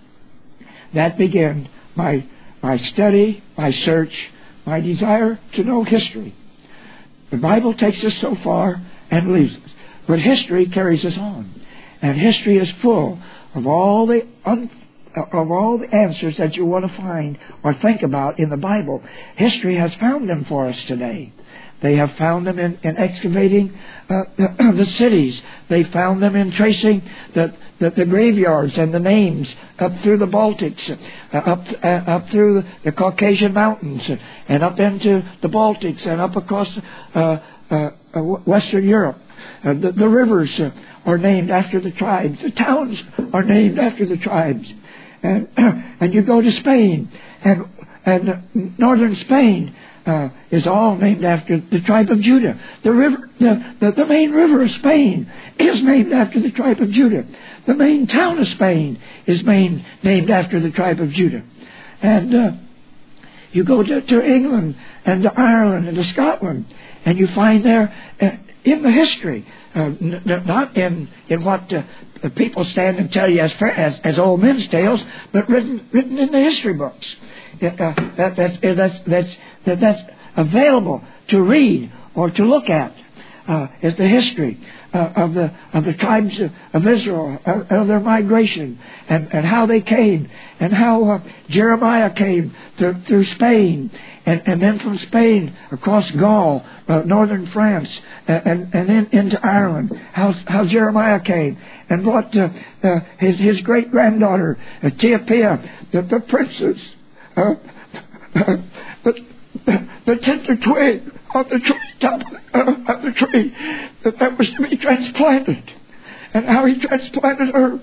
that began my my study, my search, my desire to know history. The Bible takes us so far and leaves us, but history carries us on, and history is full of all the un, of all the answers that you want to find or think about in the Bible. History has found them for us today. They have found them in, in excavating uh, the cities. They found them in tracing the, the, the graveyards and the names up through the Baltics, uh, up uh, up through the Caucasian Mountains, and up into the Baltics, and up across uh, uh, Western Europe. Uh, the, the rivers uh, are named after the tribes. The towns are named after the tribes. And and you go to Spain, and and northern Spain Uh, is all named after the tribe of Judah. The river, the, the, the main river of Spain is named after the tribe of Judah. The main town of Spain is main, named after the tribe of Judah. And uh, you go to, to England and to Ireland and to Scotland, and you find there uh, in the history, uh, n- not in in what uh, the people stand and tell you as, as as old men's tales, but written written in the history books. Uh, that, that's that's that's that that's available to read or to look at uh, is the history uh, of the of the tribes of, of Israel, of, of their migration, and, and how they came, and how uh, Jeremiah came through, through Spain, and, and then from Spain across Gaul, uh, northern France, and, and, and then into Ireland. How how Jeremiah came and brought uh, uh, his his great granddaughter uh, Teopia, the, the princess. Uh, uh, the, the tender twig on the tree, top uh, of the tree, that that was to be transplanted, and how he transplanted her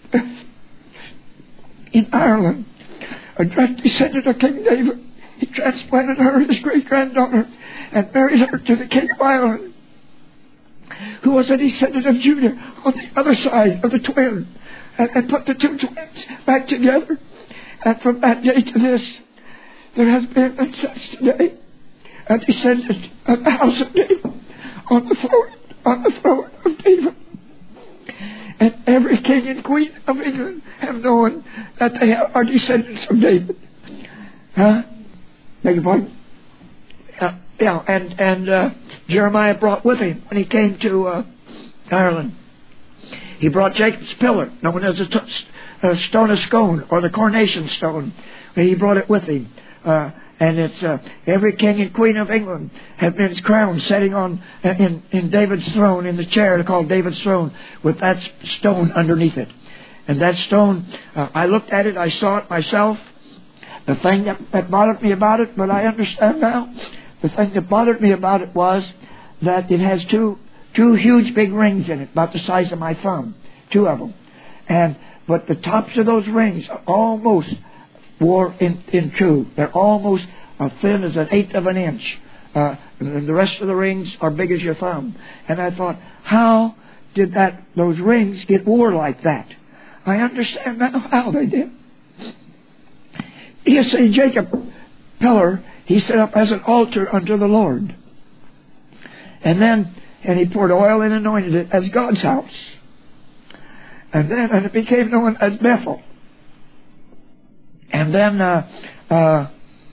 in Ireland, a direct descendant of King David. He transplanted her, his great granddaughter, and married her to the King of Ireland, who was a descendant of Judah on the other side of the twin, and, and put the two twins back together. And from that day to this, there has been and such today a descendant of the house of David on the throne, on the throne of David. And every king and queen of England have known that they are descendants of David. Huh? Beg your pardon? Uh, yeah, and, and uh, Jeremiah brought with him when he came to uh, Ireland. He brought Jacob's pillar, known as a t- uh, stone of scone, or the coronation stone. He brought it with him. Uh, and it's uh, every king and queen of England have been crowned, sitting on uh, in, in David's throne, in the chair called David's throne, with that stone underneath it. And that stone, uh, I looked at it, I saw it myself. The thing that, that bothered me about it, but I understand now, the thing that bothered me about it was that it has two two huge big rings in it, about the size of my thumb, two of them. And but the tops of those rings are almost wore in, in two. They're almost as thin as an eighth of an inch. Uh, and the rest of the rings are big as your thumb. And I thought, how did that those rings get wore like that? I understand now how they did. You see, Jacob pillar, he set up as an altar unto the Lord. And then, and he poured oil and anointed it as God's house. And then, and it became known as Bethel. And then, uh, uh,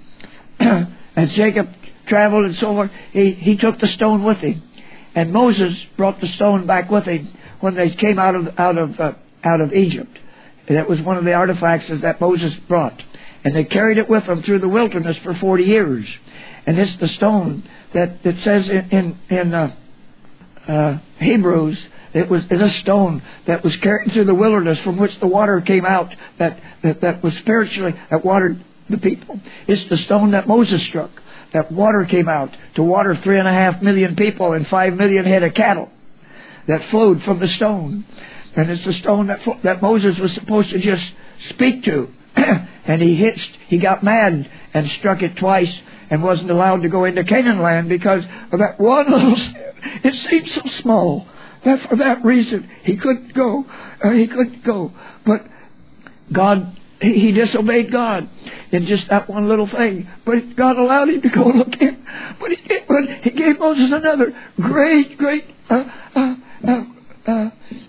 as Jacob traveled and so on, he, he took the stone with him. And Moses brought the stone back with him when they came out of out of uh, out of Egypt. And that was one of the artifacts that Moses brought. And they carried it with them through the wilderness for forty years. And it's the stone that, that says in in, in uh, uh, Hebrews, it was it a stone that was carried through the wilderness from which the water came out, that, that, that was spiritually, that watered the people. It's the stone that Moses struck, that water came out to water three and a half million people and five million head of cattle that flowed from the stone. And it's the stone that that Moses was supposed to just speak to. And he hitched, he got mad and struck it twice and wasn't allowed to go into Canaan land because of that one little sin. It seemed so small that for that reason he couldn't go. Uh, he couldn't go. But God, he, he disobeyed God in just that one little thing. But God allowed him to go look in. But he, but he gave Moses another great, great, uh, uh, uh, uh,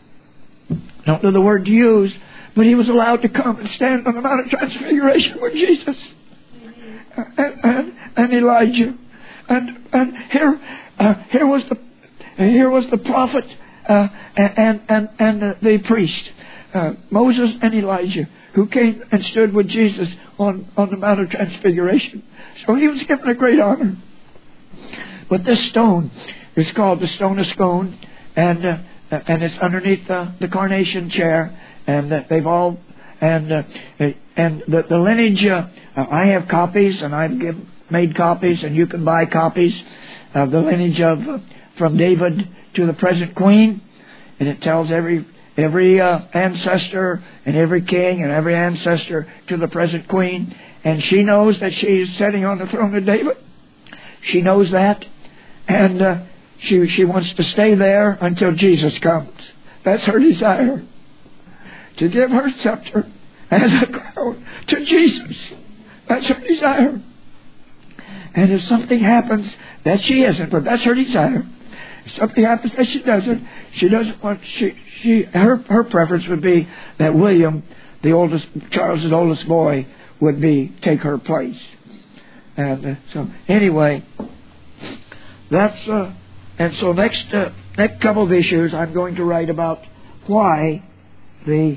don't know the word to use, but he was allowed to come and stand on the Mount of Transfiguration with Jesus uh, and, and, and Elijah. And and here uh, here was the here was the prophet uh, and and and the, the priest, uh, Moses and Elijah, who came and stood with Jesus on, on the Mount of Transfiguration. So he was given a great honor. But this stone is called the Stone of Scone, and uh, and it's underneath the, the coronation chair. And uh, they've all, and uh, and the, the lineage, uh, I have copies, and I've give, made copies, and you can buy copies of the lineage of uh, from David to the present queen, and it tells every every uh, ancestor and every king and every ancestor to the present queen, and she knows that she is sitting on the throne of David. She knows that, and uh, she she wants to stay there until Jesus comes. That's her desire. To give her scepter as a crown to Jesus. That's her desire. And if something happens that she isn't, but that's her desire. If something happens that she doesn't, she doesn't want, she, she, her, her preference would be that William, the oldest, Charles's oldest boy, would be, take her place. And uh, so, anyway, that's, uh, and so next, uh, next couple of issues I'm going to write about why the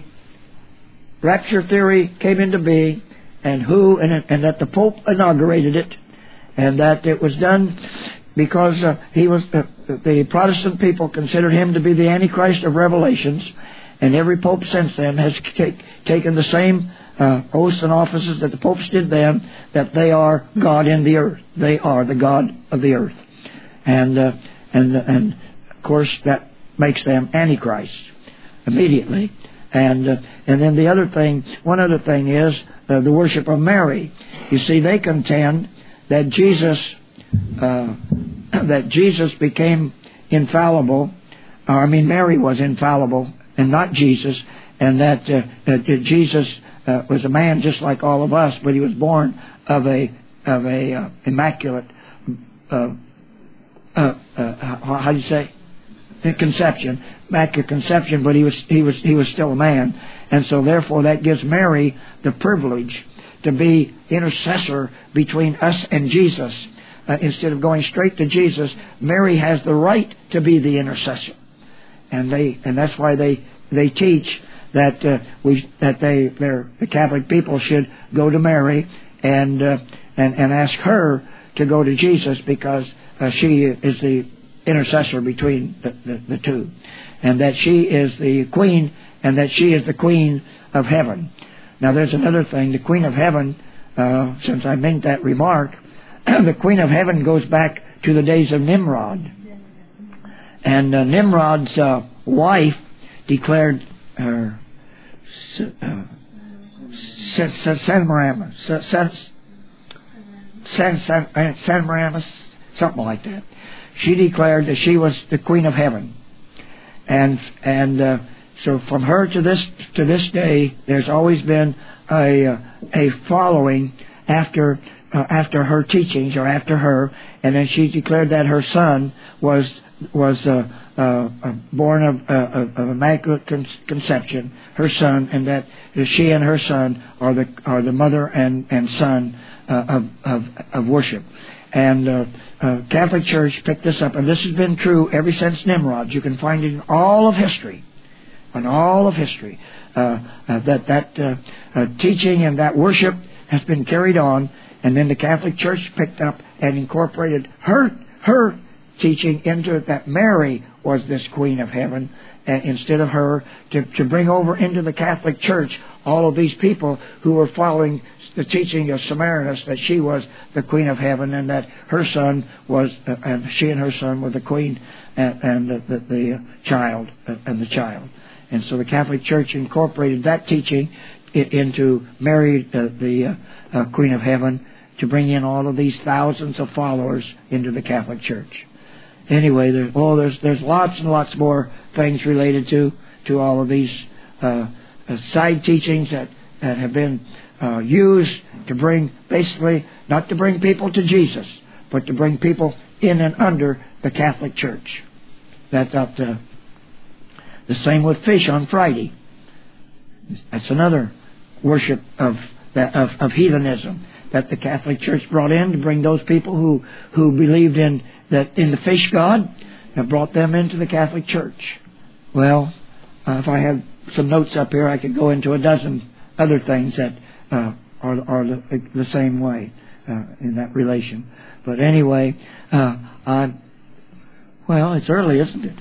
rapture theory came into being, and who, and, and that the Pope inaugurated it, and that it was done because uh, he was uh, the Protestant people considered him to be the Antichrist of Revelations, and every Pope since then has take, taken the same uh, oaths and offices that the Popes did then, that they are God in the earth. They are the God of the earth, and uh, and and of course that makes them Antichrist immediately. And uh, and then the other thing, one other thing is uh, the worship of Mary. You see, they contend that Jesus uh, that Jesus became infallible. Uh, I mean, Mary was infallible and not Jesus, and that, uh, that Jesus uh, was a man just like all of us, but he was born of a of a uh, immaculate, uh, uh, uh, how, how do you say, conception, immaculate conception. But he was he was he was still a man, and so therefore that gives Mary the privilege to be intercessor between us and Jesus. Uh, instead of going straight to Jesus, Mary has the right to be the intercessor, and they and that's why they they teach that uh, we that they the Catholic people should go to Mary and uh, and and ask her to go to Jesus, because uh, she is the intercessor between the, the, the two, and that she is the queen, and that she is the queen of heaven. Now there's another thing. The Queen of Heaven, uh, since I made that remark, the Queen of Heaven goes back to the days of Nimrod. And uh, Nimrod's uh, wife declared her uh, Semiramis, Semiramis, something like that. She declared that she was the Queen of Heaven. And and uh, so from her to this to this day, there's always been a a following after uh, after her teachings, or after her, and then she declared that her son was was uh, uh, born of, uh, of immaculate conception, her son, and that she and her son are the are the mother and and son uh, of, of of worship. And uh, uh, Catholic Church picked this up, and this has been true ever since Nimrod. You can find it in all of history. In all of history, uh, uh, that that uh, uh, teaching and that worship has been carried on, and then the Catholic Church picked up and incorporated her her teaching into it, that Mary was this Queen of Heaven, uh, instead of her, to, to bring over into the Catholic Church all of these people who were following the teaching of Semiramis, that she was the Queen of Heaven, and that her son was, uh, and she and her son were the Queen and, and the, the, the uh, child uh, and the child. And so the Catholic Church incorporated that teaching into Mary, uh, the uh, uh, Queen of Heaven, to bring in all of these thousands of followers into the Catholic Church. Anyway, there's, oh, there's there's lots and lots more things related to to all of these uh, uh, side teachings that, that have been uh, used to bring, basically, not to bring people to Jesus, but to bring people in and under the Catholic Church. That's up to. The same with fish on Friday. That's another worship of, of of heathenism that the Catholic Church brought in to bring those people who, who believed in that in the fish god, and brought them into the Catholic Church. Well, uh, if I had some notes up here, I could go into a dozen other things that uh, are are the, the same way uh, in that relation. But anyway, uh, I well, it's early, isn't it?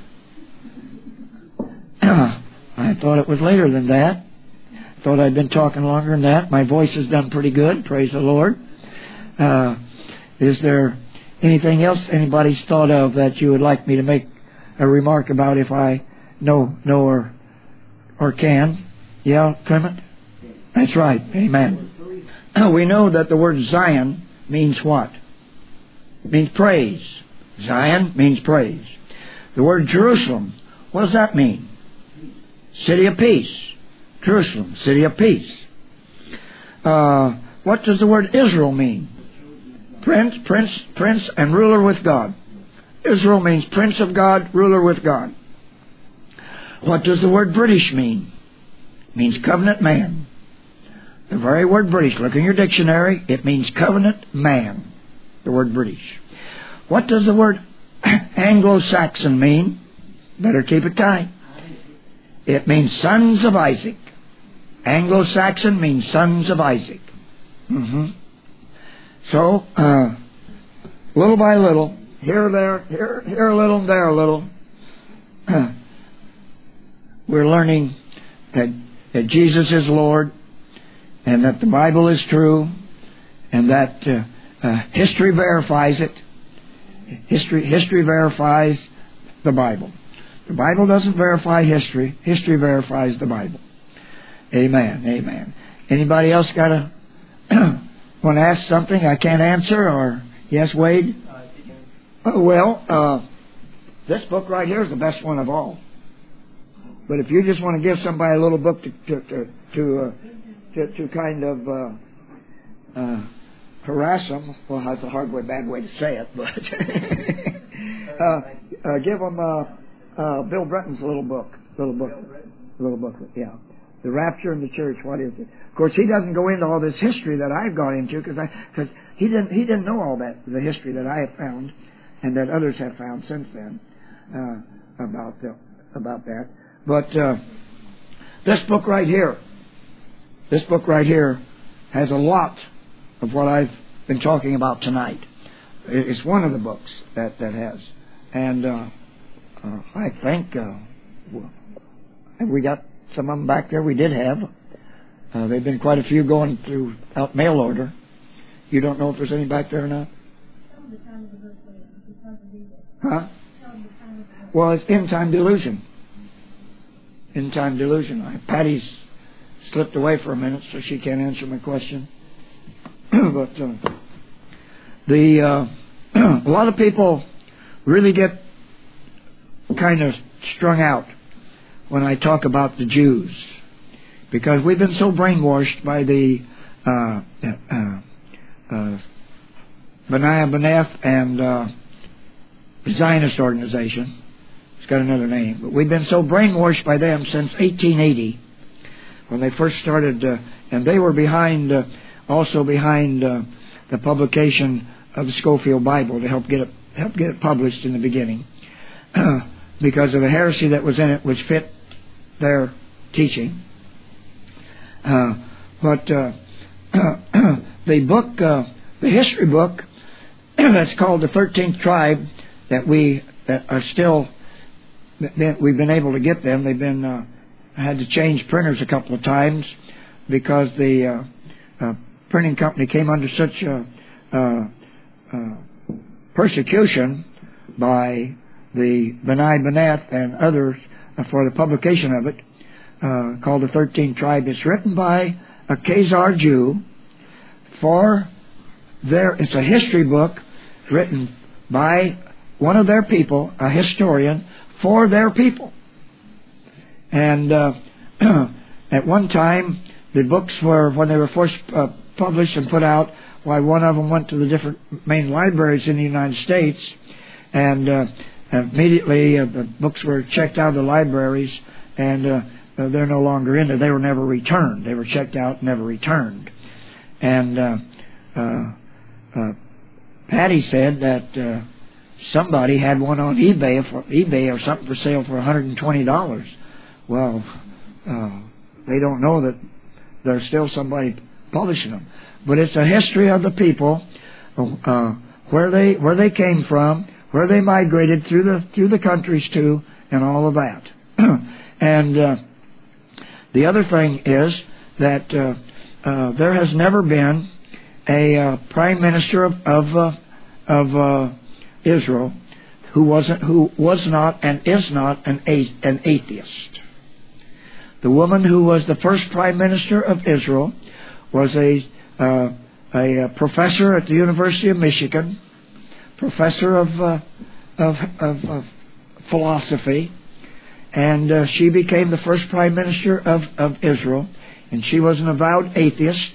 I thought it was later than that. Thought I'd been talking longer than that. My voice has done pretty good. Praise the Lord. Uh, is there anything else anybody's thought of that you would like me to make a remark about, if I know, know or, or can? Yeah, Clement? That's right. Amen. We know that the word Zion means what? It means praise. Zion means praise. The word Jerusalem, what does that mean? City of peace. Jerusalem, city of peace. Uh, what does the word Israel mean? Prince, prince, prince, and ruler with God. Israel means prince of God, ruler with God. What does the word British mean? It means covenant man. The very word British, look in your dictionary, it means covenant man. The word British. What does the word Anglo-Saxon mean? Better keep it tight. It means sons of Isaac. Anglo-Saxon means sons of Isaac. Mm-hmm. So, uh, little by little, here, there, here, here a little, there a little, uh, we're learning that, that Jesus is Lord, and that the Bible is true, and that uh, uh, history verifies it. History, history verifies the Bible. The Bible doesn't verify history. History verifies the Bible. Amen. Amen. Anybody else got a want to ask something I can't answer? Or yes, Wade? Oh, well, uh, this book right here is the best one of all. But if you just want to give somebody a little book to to to to, uh, to, to kind of uh, uh, harass them. Well, that's a hard way, bad way to say it, but uh, uh, give them uh, uh, Bill Brenton's little book, little book, little booklet. Yeah, The Rapture in the Church. What is it? Of course, he doesn't go into all this history that I've gone into because I because he didn't he didn't know all that the history that I have found and that others have found since then uh, about the, about that. But uh, this book right here, this book right here, has a lot of what I've been talking about tonight. It's one of the books that, that has. And uh, uh, I think uh, have we got some of them back there? We did have. Uh, there have been quite a few going through out mail order. You don't know if there's any back there or not? Huh? Well, it's End Time Delusion. End Time Delusion. I, Patty's slipped away for a minute, so she can't answer my question. but uh, the uh, a lot of people really get kind of strung out when I talk about the Jews, because we've been so brainwashed by the uh, uh, uh, B'nai B'nai and uh, Zionist organization. It's got another name, but we've been so brainwashed by them since eighteen eighty, when they first started, uh, and they were behind, uh, also behind uh, the publication of the Scofield Bible to help get it help get it published in the beginning, uh, because of the heresy that was in it, which fit their teaching. Uh, but uh, the book, uh, the history book, that's called the thirteenth Tribe, that we that are still that we've been able to get them. They've been uh, had to change printers a couple of times because the uh, uh, printing company came under such a, uh, uh, persecution by the B'nai B'nai and others uh, for the publication of it, uh, called the thirteenth Tribe. It's written by a Khazar Jew for their. It's a history book written by one of their people, a historian, for their people. And uh, at one time, the books were, when they were first uh, published and put out, why one of them went to the different main libraries in the United States, and uh, immediately uh, the books were checked out of the libraries, and uh, they're no longer in there. They were never returned. They were checked out, never returned. And uh, uh, uh, Patty said that uh, somebody had one on eBay for eBay or something for sale for one hundred twenty dollars. Well, uh, they don't know that there's still somebody publishing them. But it's a history of the people, uh, where they where they came from, where they migrated through the through the countries to, and all of that. and uh, the other thing is that uh, uh, there has never been a uh, prime minister of of, uh, of uh, Israel who wasn't who was not and is not an a, an atheist. The woman who was the first prime minister of Israel was a uh, a, a professor at the University of Michigan, professor of uh, of, of, of philosophy, and uh, she became the first prime minister of, of Israel, and she was an avowed atheist.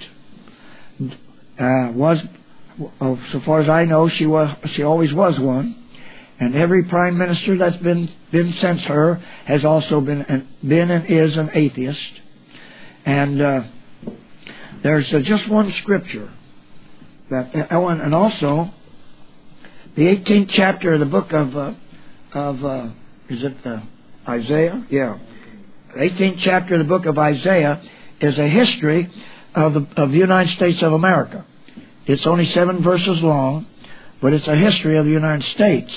Uh, was uh, so far as I know, she was she always was one. And every prime minister that's been been since her has also been an, been and is an atheist. And uh, there's uh, just one scripture that, uh, and also the eighteenth chapter of the book of uh, of uh, is it uh, Isaiah? Yeah, the eighteenth chapter of the book of Isaiah is a history of the of the United States of America. It's only seven verses long, but it's a history of the United States.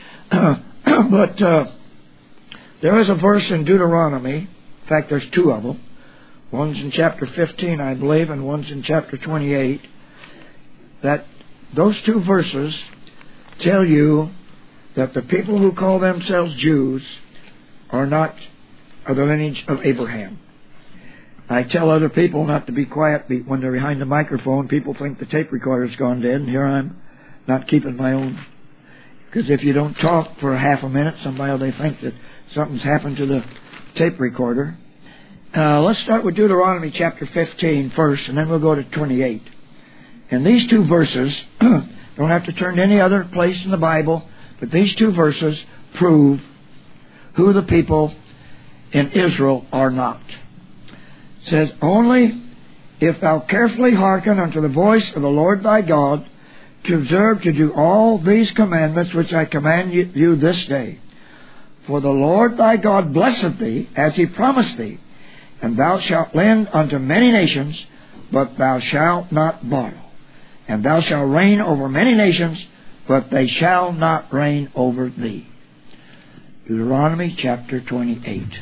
but uh, there is a verse in Deuteronomy. In fact, there's two of them. One's in chapter fifteen, I believe, and one's in chapter twenty-eight. That those two verses tell you that the people who call themselves Jews are not of the lineage of Abraham. I tell other people not to be quiet when they're behind the microphone. People think the tape recorder's gone dead, and here I'm not keeping my own. Because if you don't talk for a half a minute, somebody will think that something's happened to the tape recorder. Uh, let's start with Deuteronomy chapter fifteen first, and then we'll go to twenty-eight. And these two verses, don't have to turn to any other place in the Bible, but these two verses prove who the people in Israel are not. It says, only if thou carefully hearken unto the voice of the Lord thy God, to observe to do all these commandments which I command you this day. For the Lord thy God blesseth thee, as he promised thee, and thou shalt lend unto many nations, but thou shalt not borrow. And thou shalt reign over many nations, but they shall not reign over thee. Deuteronomy chapter twenty-eight.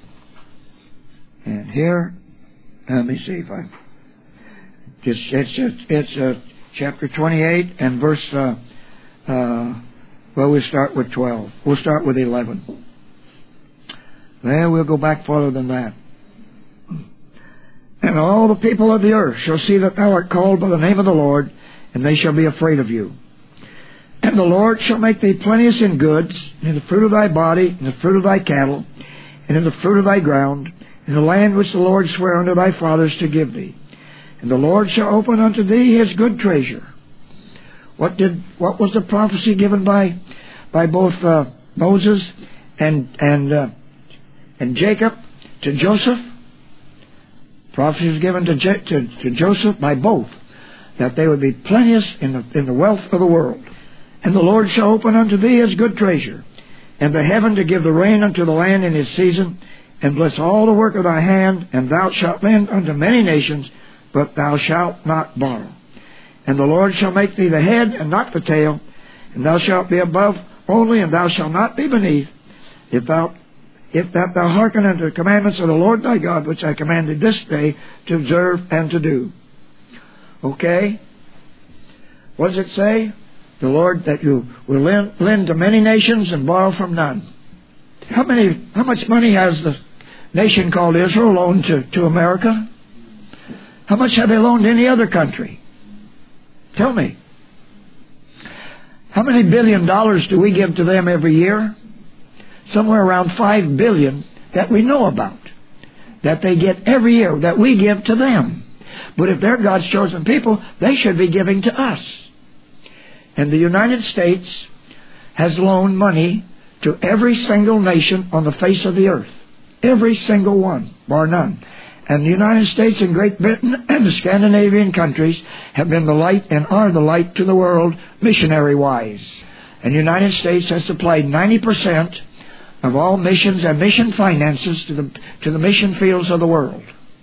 And here, let me see if I... Just, it's just, it's uh, chapter twenty-eight and verse, uh, uh, well, we'll start with twelve. We'll start with eleven. Well, we'll go back farther than that. And all the people of the earth shall see that thou art called by the name of the Lord, and they shall be afraid of you. And the Lord shall make thee plenteous in goods, and in the fruit of thy body, in the fruit of thy cattle, and in the fruit of thy ground, in the land which the Lord sware unto thy fathers to give thee. And the Lord shall open unto thee his good treasure. What did what was the prophecy given by by both uh, Moses and and uh, and Jacob to Joseph? Prophecy was given to, Je- to to Joseph by both, that they would be plenteous in the in the wealth of the world. And the Lord shall open unto thee his good treasure, and the heaven to give the rain unto the land in his season, and bless all the work of thy hand, and thou shalt lend unto many nations, but thou shalt not borrow. And the Lord shall make thee the head and not the tail, and thou shalt be above only, and thou shalt not be beneath, if thou if that thou hearken unto the commandments of the Lord thy God, which I commanded this day to observe and to do. Okay? What does it say? The Lord that you will lend, lend to many nations and borrow from none. How many? How much money has the nation called Israel loaned to, to America? How much have they loaned to any other country? Tell me. How many billion dollars do we give to them every year? Somewhere around five billion that we know about, that they get every year, that we give to them. But if they're God's chosen people, they should be giving to us. And the United States has loaned money to every single nation on the face of the earth. Every single one, bar none. And the United States and Great Britain and the Scandinavian countries have been the light and are the light to the world missionary-wise. And the United States has supplied ninety percent of all missions and mission finances to the to the mission fields of the world.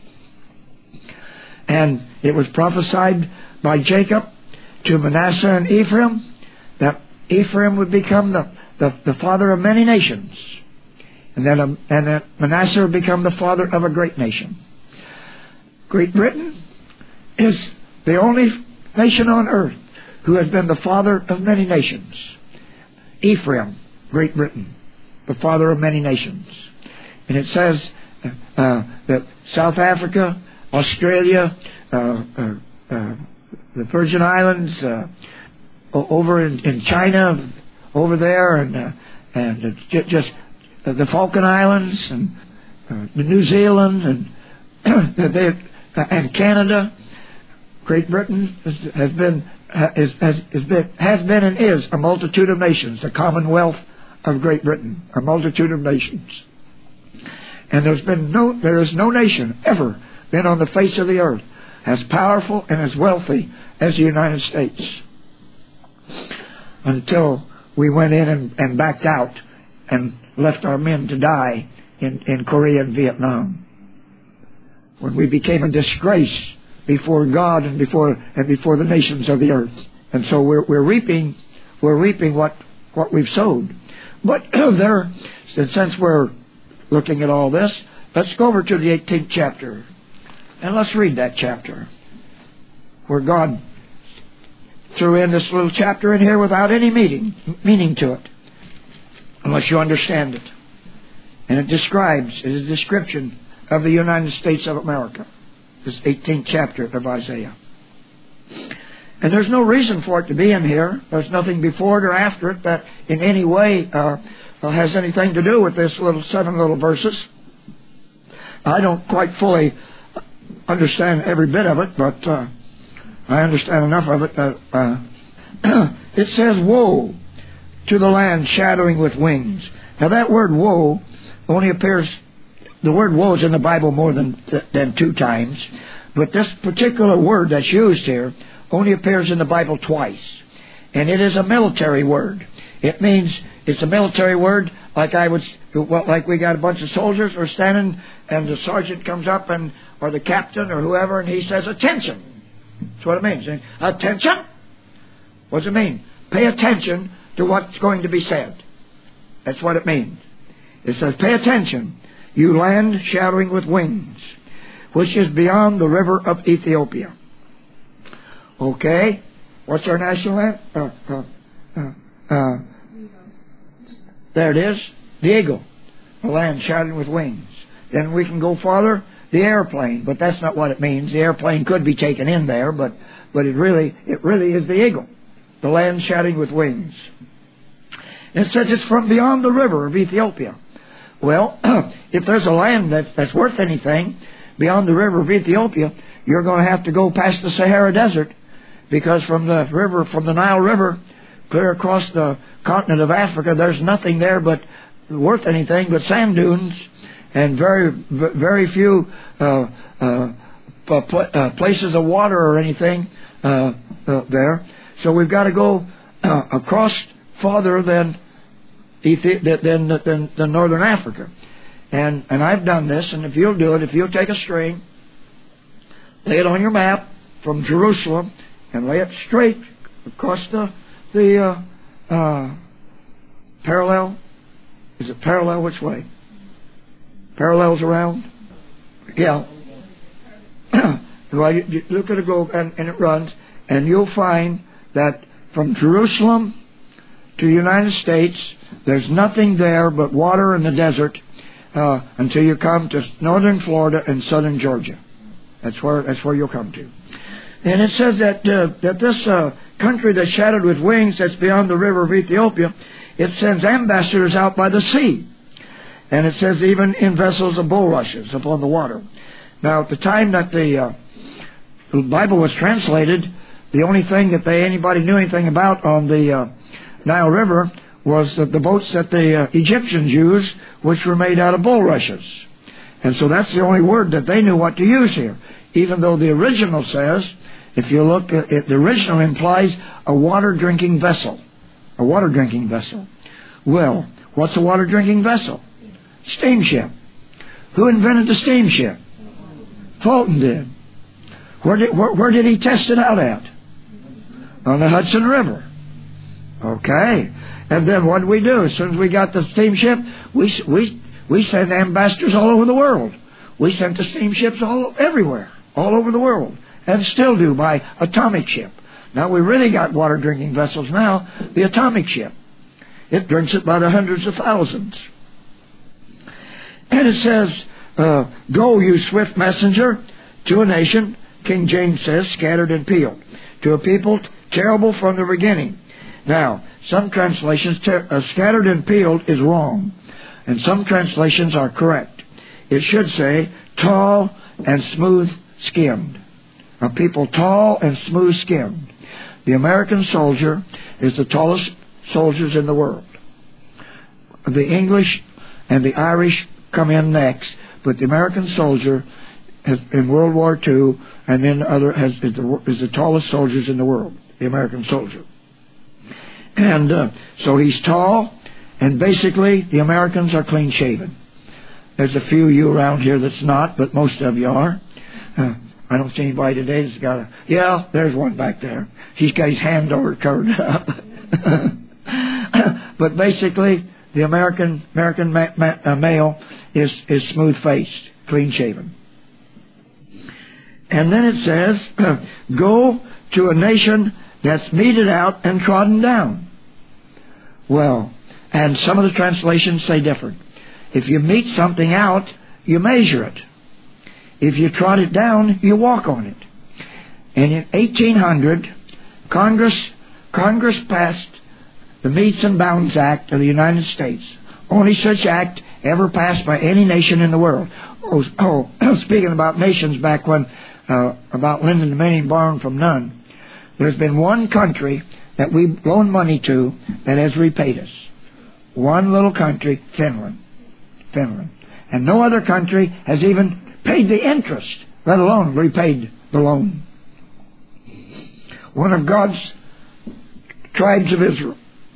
And it was prophesied by Jacob to Manasseh and Ephraim that Ephraim would become the, the, the father of many nations, and that, um, and that Manasseh would become the father of a great nation. Great Britain is the only nation on earth who has been the father of many nations. Ephraim, Great Britain, the father of many nations. And it says uh, that South Africa, Australia, uh, uh, uh, the Virgin Islands, uh, over in, in China, over there, and uh, and uh, just uh, the Falkland Islands, and uh, New Zealand, and they, uh, and Canada, Great Britain has, has been has, has, has been has been and is a multitude of nations, the Commonwealth of Great Britain, a multitude of nations. And there's been no there is no nation ever been on the face of the earth as powerful and as wealthy as the United States, until we went in and, and backed out and left our men to die in, in Korea and Vietnam, when we became a disgrace before God and before and before the nations of the earth. And so we're we're reaping we're reaping what, what we've sowed. But there, since we're looking at all this, let's go over to the eighteenth chapter. And let's read that chapter, where God threw in this little chapter in here without any meaning, meaning to it, unless you understand it. And it describes, it is a description of the United States of America, this eighteenth chapter of Isaiah. And there's no reason for it to be in here. There's nothing before it or after it that in any way uh, has anything to do with this little seven little verses. I don't quite fully understand every bit of it, but uh, I understand enough of it. Uh, uh, it says, woe to the land shadowing with wings. Now that word woe only appears, the word woe is in the Bible more than, than two times. But this particular word that's used here only appears in the Bible twice. And it is a military word. It means, it's a military word, like I would, well, like we got a bunch of soldiers are standing, and the sergeant comes up, and or the captain or whoever, and he says, attention. That's what it means. Attention? What does it mean? Pay attention to what's going to be said. That's what it means. It says, pay attention, you land shadowing with wings, which is beyond the river of Ethiopia. Okay? What's our national anthem? Uh, uh, uh, uh, there it is. The eagle. The land shadowing with wings. Then we can go farther. The airplane. But that's not what it means. The airplane could be taken in there, but, but it really it really is the eagle. The land shadowing with wings. And it says it's from beyond the river of Ethiopia. Well, if there's a land that's, that's worth anything beyond the river of Ethiopia, you're going to have to go past the Sahara Desert, because from the river, from the Nile River, clear across the continent of Africa, there's nothing there but worth anything but sand dunes and very, very few uh, uh, uh, places of water or anything uh, uh, there. So we've got to go uh, across farther than Than, than, than Northern Africa. And and I've done this, and if you'll do it, if you'll take a string, lay it on your map from Jerusalem, and lay it straight across the, the uh, uh, parallel. Is it parallel which way? Parallels around? Yeah. Well, you, you look at it go, and, and it runs, and you'll find that from Jerusalem to the United States, there's nothing there but water in the desert uh, until you come to northern Florida and southern Georgia. That's where that's where you'll come to. And it says that uh, that this uh, country that's shadowed with wings, that's beyond the river of Ethiopia, it sends ambassadors out by the sea. And it says even in vessels of bulrushes upon the water. Now, at the time that the, uh, the Bible was translated, the only thing that they anybody knew anything about on the uh, Nile River was that the boats that the uh, Egyptians used, which were made out of bulrushes. And so that's the only word that they knew what to use here. Even though the original says, if you look at it, the original implies a water-drinking vessel. A water-drinking vessel. Well, what's a water-drinking vessel? Steamship. Who invented the steamship? Fulton did. Where did, where, where did he test it out at? On the Hudson River. Okay. And then what did we do? As soon as we got the steamship, we we we sent ambassadors all over the world. We sent the steamships all everywhere, all over the world, and still do by atomic ship. Now we really got water-drinking vessels now. The atomic ship, it drinks it by the hundreds of thousands. And it says, uh, "Go, you swift messenger, to a nation." King James says, "Scattered and peeled, to a people terrible from the beginning." Now, some translations, ter- uh, scattered and peeled is wrong. And some translations are correct. It should say, tall and smooth-skinned. A people tall and smooth-skinned. The American soldier is the tallest soldiers in the world. The English and the Irish come in next, but the American soldier has, in World War Two and then other has, is, the, is the tallest soldiers in the world, the American soldier. And uh, so he's tall, and basically the Americans are clean-shaven. There's a few of you around here that's not, but most of you are. Uh, I don't see anybody today that's got a... Yeah, there's one back there. He's got his hand over covered up. But basically, the American American ma- ma- uh, male is, is smooth-faced, clean-shaven. And then it says, uh, go to a nation that's meted out and trodden down. Well, and some of the translations say different. If you mete something out, you measure it. If you trot it down, you walk on it. And in eighteen hundred, Congress Congress passed the Metes and Bounds Act of the United States. Only such act ever passed by any nation in the world. Oh, oh speaking about nations, back when uh, about lending to many and borrowing from none. There's been one country that we've loaned money to that has repaid us. One little country, Finland. Finland. And no other country has even paid the interest, let alone repaid the loan. One of God's tribes of Israel.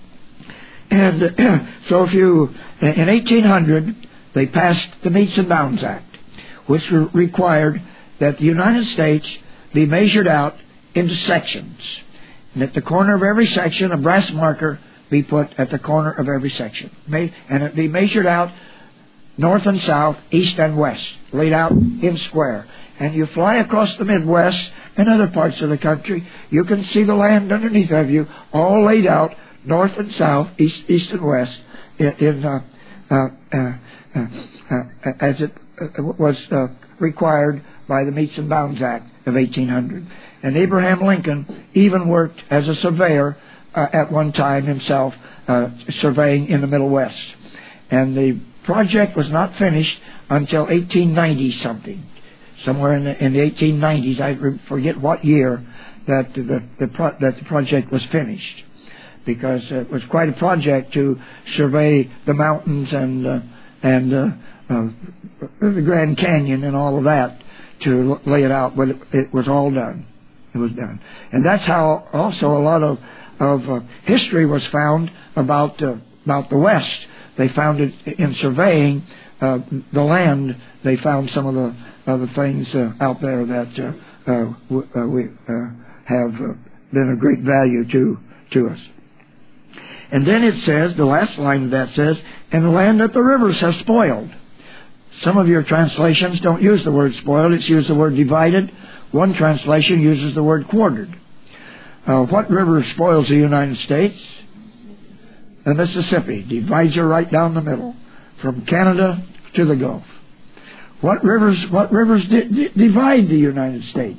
And uh, so if you, in eighteen hundred, they passed the Metes and Bounds Act, which required that the United States be measured out into sections. And at the corner of every section, a brass marker be put at the corner of every section. And it be measured out north and south, east and west, laid out in square. And you fly across the Midwest and other parts of the country, you can see the land underneath of you, all laid out north and south, east, east and west, in, in uh, uh, uh, uh, uh, as it uh, was uh, required by the Metes and Bounds Act of eighteen hundred. And Abraham Lincoln even worked as a surveyor uh, at one time himself, uh, surveying in the Middle West. And the project was not finished until eighteen ninety something. Somewhere in the, in the eighteen nineties, I forget what year, that the, the pro, that the project was finished, because it was quite a project to survey the mountains and uh, and uh, uh, the Grand Canyon and all of that, to lay it out. But it, it was all done. It was done, and that's how also a lot of of uh, history was found about uh, about the West. They found it in surveying uh, the land. They found some of the other things uh, out there that uh, uh, w- uh, we uh, have uh, been of great value to to us. And then it says, the last line of that says, "And the land that the rivers have spoiled." Some of your translations don't use the word spoiled; it's used the word divided. One translation uses the word quartered. Uh, what river spoils the United States? The Mississippi divides her right down the middle, from Canada to the Gulf. What rivers? What rivers di- di- divide the United States?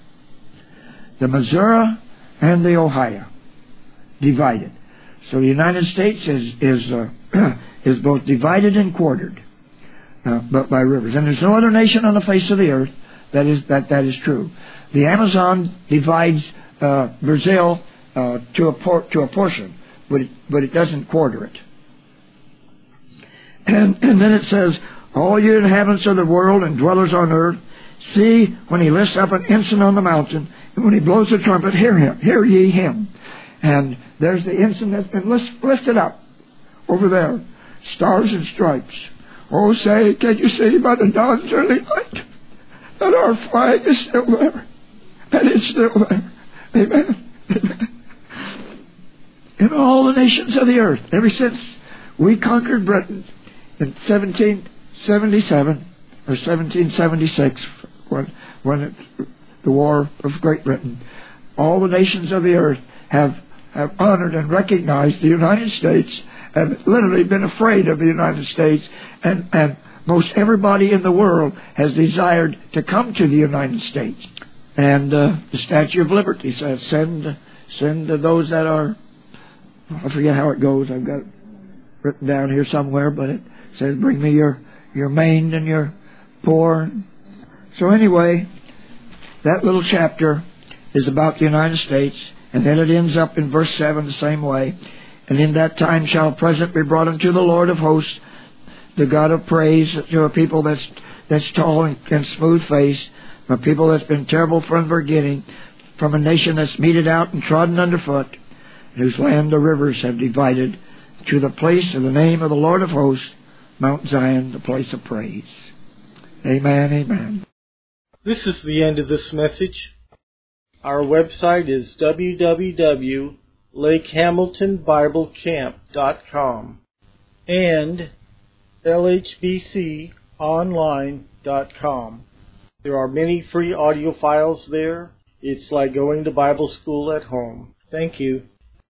The Missouri and the Ohio, divided. So the United States is is uh, is both divided and quartered, uh, but by rivers. And there's no other nation on the face of the earth that is that that is true. The Amazon divides uh, Brazil uh, to a por- to a portion, but it, but it doesn't quarter it. And and then it says, "All you inhabitants of the world and dwellers on earth, see when he lifts up an ensign on the mountain, and when he blows the trumpet, hear him, hear ye him." And there's the ensign that's been lifted up over there, stars and stripes. Oh, say, can you see by the dawn's early light that our flag is still there? And it's still there. Amen. Amen. In all the nations of the earth, ever since we conquered Britain in seventeen seventy-seven or seventeen seventy-six, when when it, the War of Great Britain, all the nations of the earth have have honored and recognized the United States, and literally been afraid of the United States, and, and most everybody in the world has desired to come to the United States. And uh, the Statue of Liberty says, send send those that are, I forget how it goes, I've got it written down here somewhere, but it says, bring me your, your maimed and your poor. So anyway, that little chapter is about the United States. And then it ends up in verse seven the same way. "And in that time shall a present be brought unto the Lord of hosts, the God of praise, to a people that's that's tall and, and smooth-faced, a people that's been terrible from the beginning, from a nation that's meted out and trodden underfoot, whose land the rivers have divided, to the place of the name of the Lord of hosts, Mount Zion, the place of praise." Amen, amen.
This is the end of this message. Our website is w w w dot lake hamilton bible camp dot com and l h b c online dot com. There are many free audio files there. It's like going to Bible school at home. Thank you.